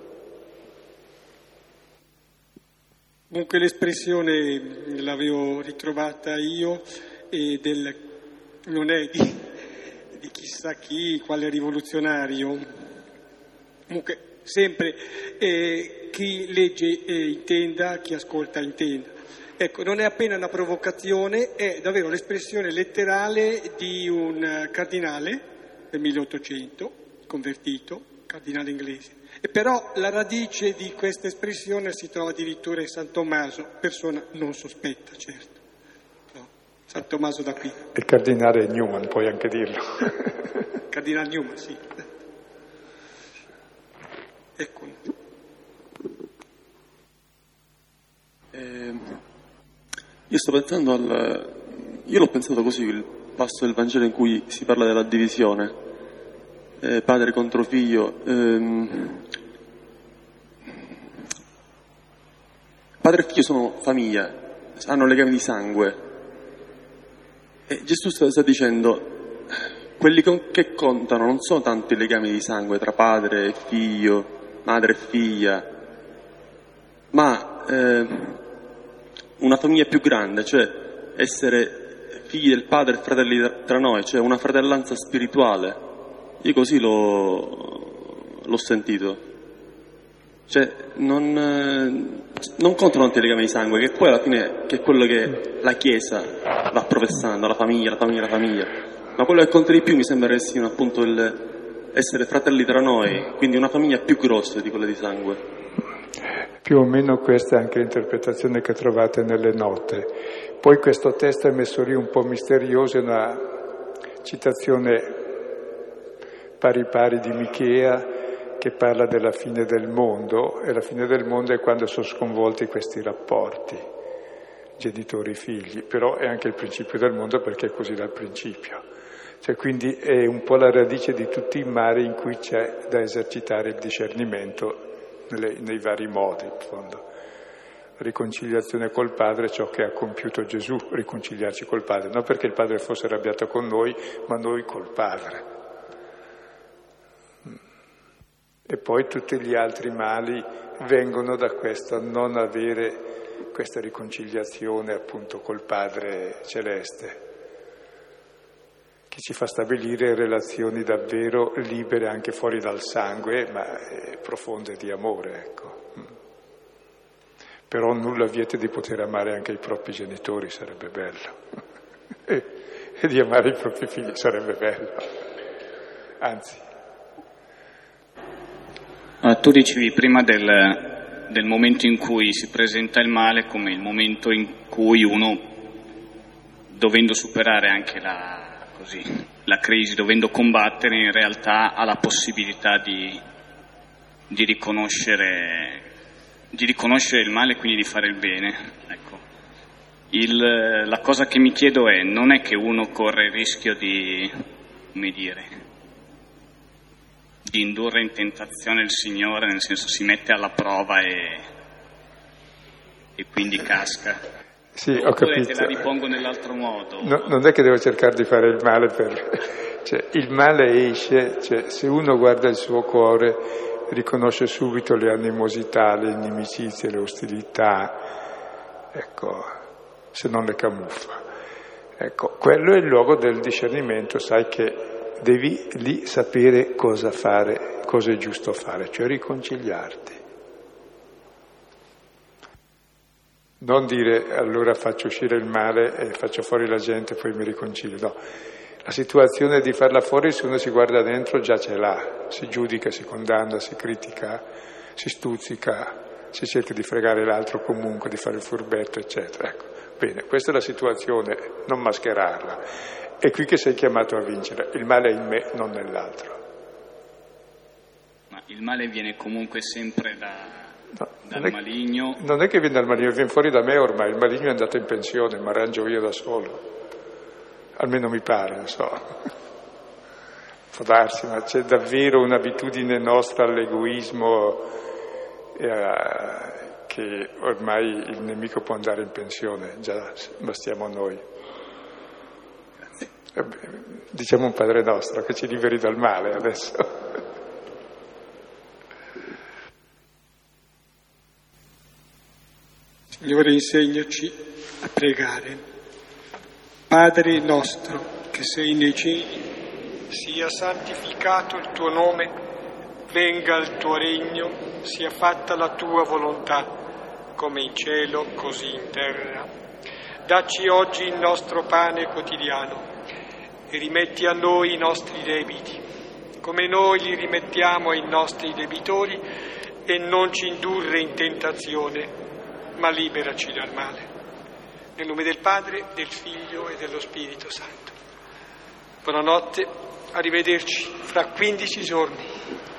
[SPEAKER 1] Comunque l'espressione l'avevo ritrovata io e non è di chissà chi, quale rivoluzionario, comunque sempre chi legge intenda, chi ascolta intenda. Ecco, non è appena una provocazione, è davvero l'espressione letterale di un cardinale del 1800, convertito, cardinale inglese. E però la radice di questa espressione si trova addirittura in San Tommaso, persona non sospetta, certo. No, San Tommaso d'Aquino.
[SPEAKER 2] Il cardinale Newman, puoi anche dirlo.
[SPEAKER 1] Cardinale Newman, sì. Ecco.
[SPEAKER 6] Io sto pensando io l'ho pensato così, il passo del Vangelo in cui si parla della divisione, padre contro figlio. Padre e figlio sono famiglia, hanno legami di sangue. E Gesù sta dicendo, quelli che contano non sono tanto i legami di sangue tra padre e figlio, madre e figlia, ma una famiglia più grande, cioè essere figli del padre e fratelli tra noi, cioè una fratellanza spirituale. Io così l'ho sentito. Cioè non contano tanto i legami di sangue, che poi alla fine che è quello che la Chiesa va professando, la famiglia. Ma quello che conta di più mi sembra che sia appunto essere fratelli tra noi, quindi una famiglia più grossa di quella di sangue.
[SPEAKER 2] Più o meno questa è anche l'interpretazione che trovate nelle note. Poi questo testo è messo lì un po' misterioso, è una citazione pari pari di Michea, che parla della fine del mondo, e la fine del mondo è quando sono sconvolti questi rapporti, genitori-figli, però è anche il principio del mondo perché è così dal principio. Cioè, quindi è un po' la radice di tutti i mari in cui c'è da esercitare il discernimento nei vari modi, in fondo. Riconciliazione col Padre è ciò che ha compiuto Gesù, riconciliarci col Padre, non perché il Padre fosse arrabbiato con noi, ma noi col Padre. E poi tutti gli altri mali vengono da questo non avere questa riconciliazione appunto col Padre Celeste, che ci fa stabilire relazioni davvero libere anche fuori dal sangue, ma profonde di amore, ecco. Però nulla vieta di poter amare anche i propri genitori, sarebbe bello. E di amare i propri figli sarebbe bello. Anzi.
[SPEAKER 7] Tu dicevi prima del momento in cui si presenta il male come il momento in cui uno, dovendo superare anche la crisi, dovendo combattere, in realtà ha la possibilità di riconoscere il male e quindi di fare il bene. Ecco. La cosa che mi chiedo è, non è che uno corre il rischio di indurre in tentazione il Signore, nel senso si mette alla prova e quindi casca.
[SPEAKER 2] Sì, ho capito.
[SPEAKER 7] Te la ripongo nell'altro modo.
[SPEAKER 2] No, non è che devo cercare di fare il male cioè, il male esce, cioè, se uno guarda il suo cuore riconosce subito le animosità, le inimicizie, le ostilità, ecco, se non le camuffa. Ecco, quello è il luogo del discernimento, sai che devi lì sapere cosa fare, cosa è giusto fare, cioè riconciliarti. Non dire allora faccio uscire il male e faccio fuori la gente e poi mi riconcilio. No, la situazione di farla fuori, se uno si guarda dentro già ce l'ha, si giudica, si condanna, si critica, si stuzzica, si cerca di fregare l'altro comunque, di fare il furbetto, eccetera. Ecco. Bene, questa è la situazione, non mascherarla. È qui che sei chiamato a vincere. Il male è in me, non nell'altro.
[SPEAKER 7] Ma il male viene comunque sempre dal maligno?
[SPEAKER 2] Non è che viene dal maligno, viene fuori da me ormai. Il maligno è andato in pensione, mi arrangio io da solo. Almeno mi pare, non so. Può darsi, ma c'è davvero un'abitudine nostra all'egoismo che ormai il nemico può andare in pensione, già bastiamo noi. Diciamo un Padre nostro che ci liberi dal male adesso.
[SPEAKER 1] Signore, insegnaci a pregare. Padre nostro che sei nei cieli, sia santificato il tuo nome, venga il tuo regno, sia fatta la tua volontà, come in cielo così in terra. Dacci oggi il nostro pane quotidiano e rimetti a noi i nostri debiti, come noi li rimettiamo ai nostri debitori, e non ci indurre in tentazione, ma liberaci dal male. Nel nome del Padre, del Figlio e dello Spirito Santo. Buonanotte, arrivederci fra 15 giorni.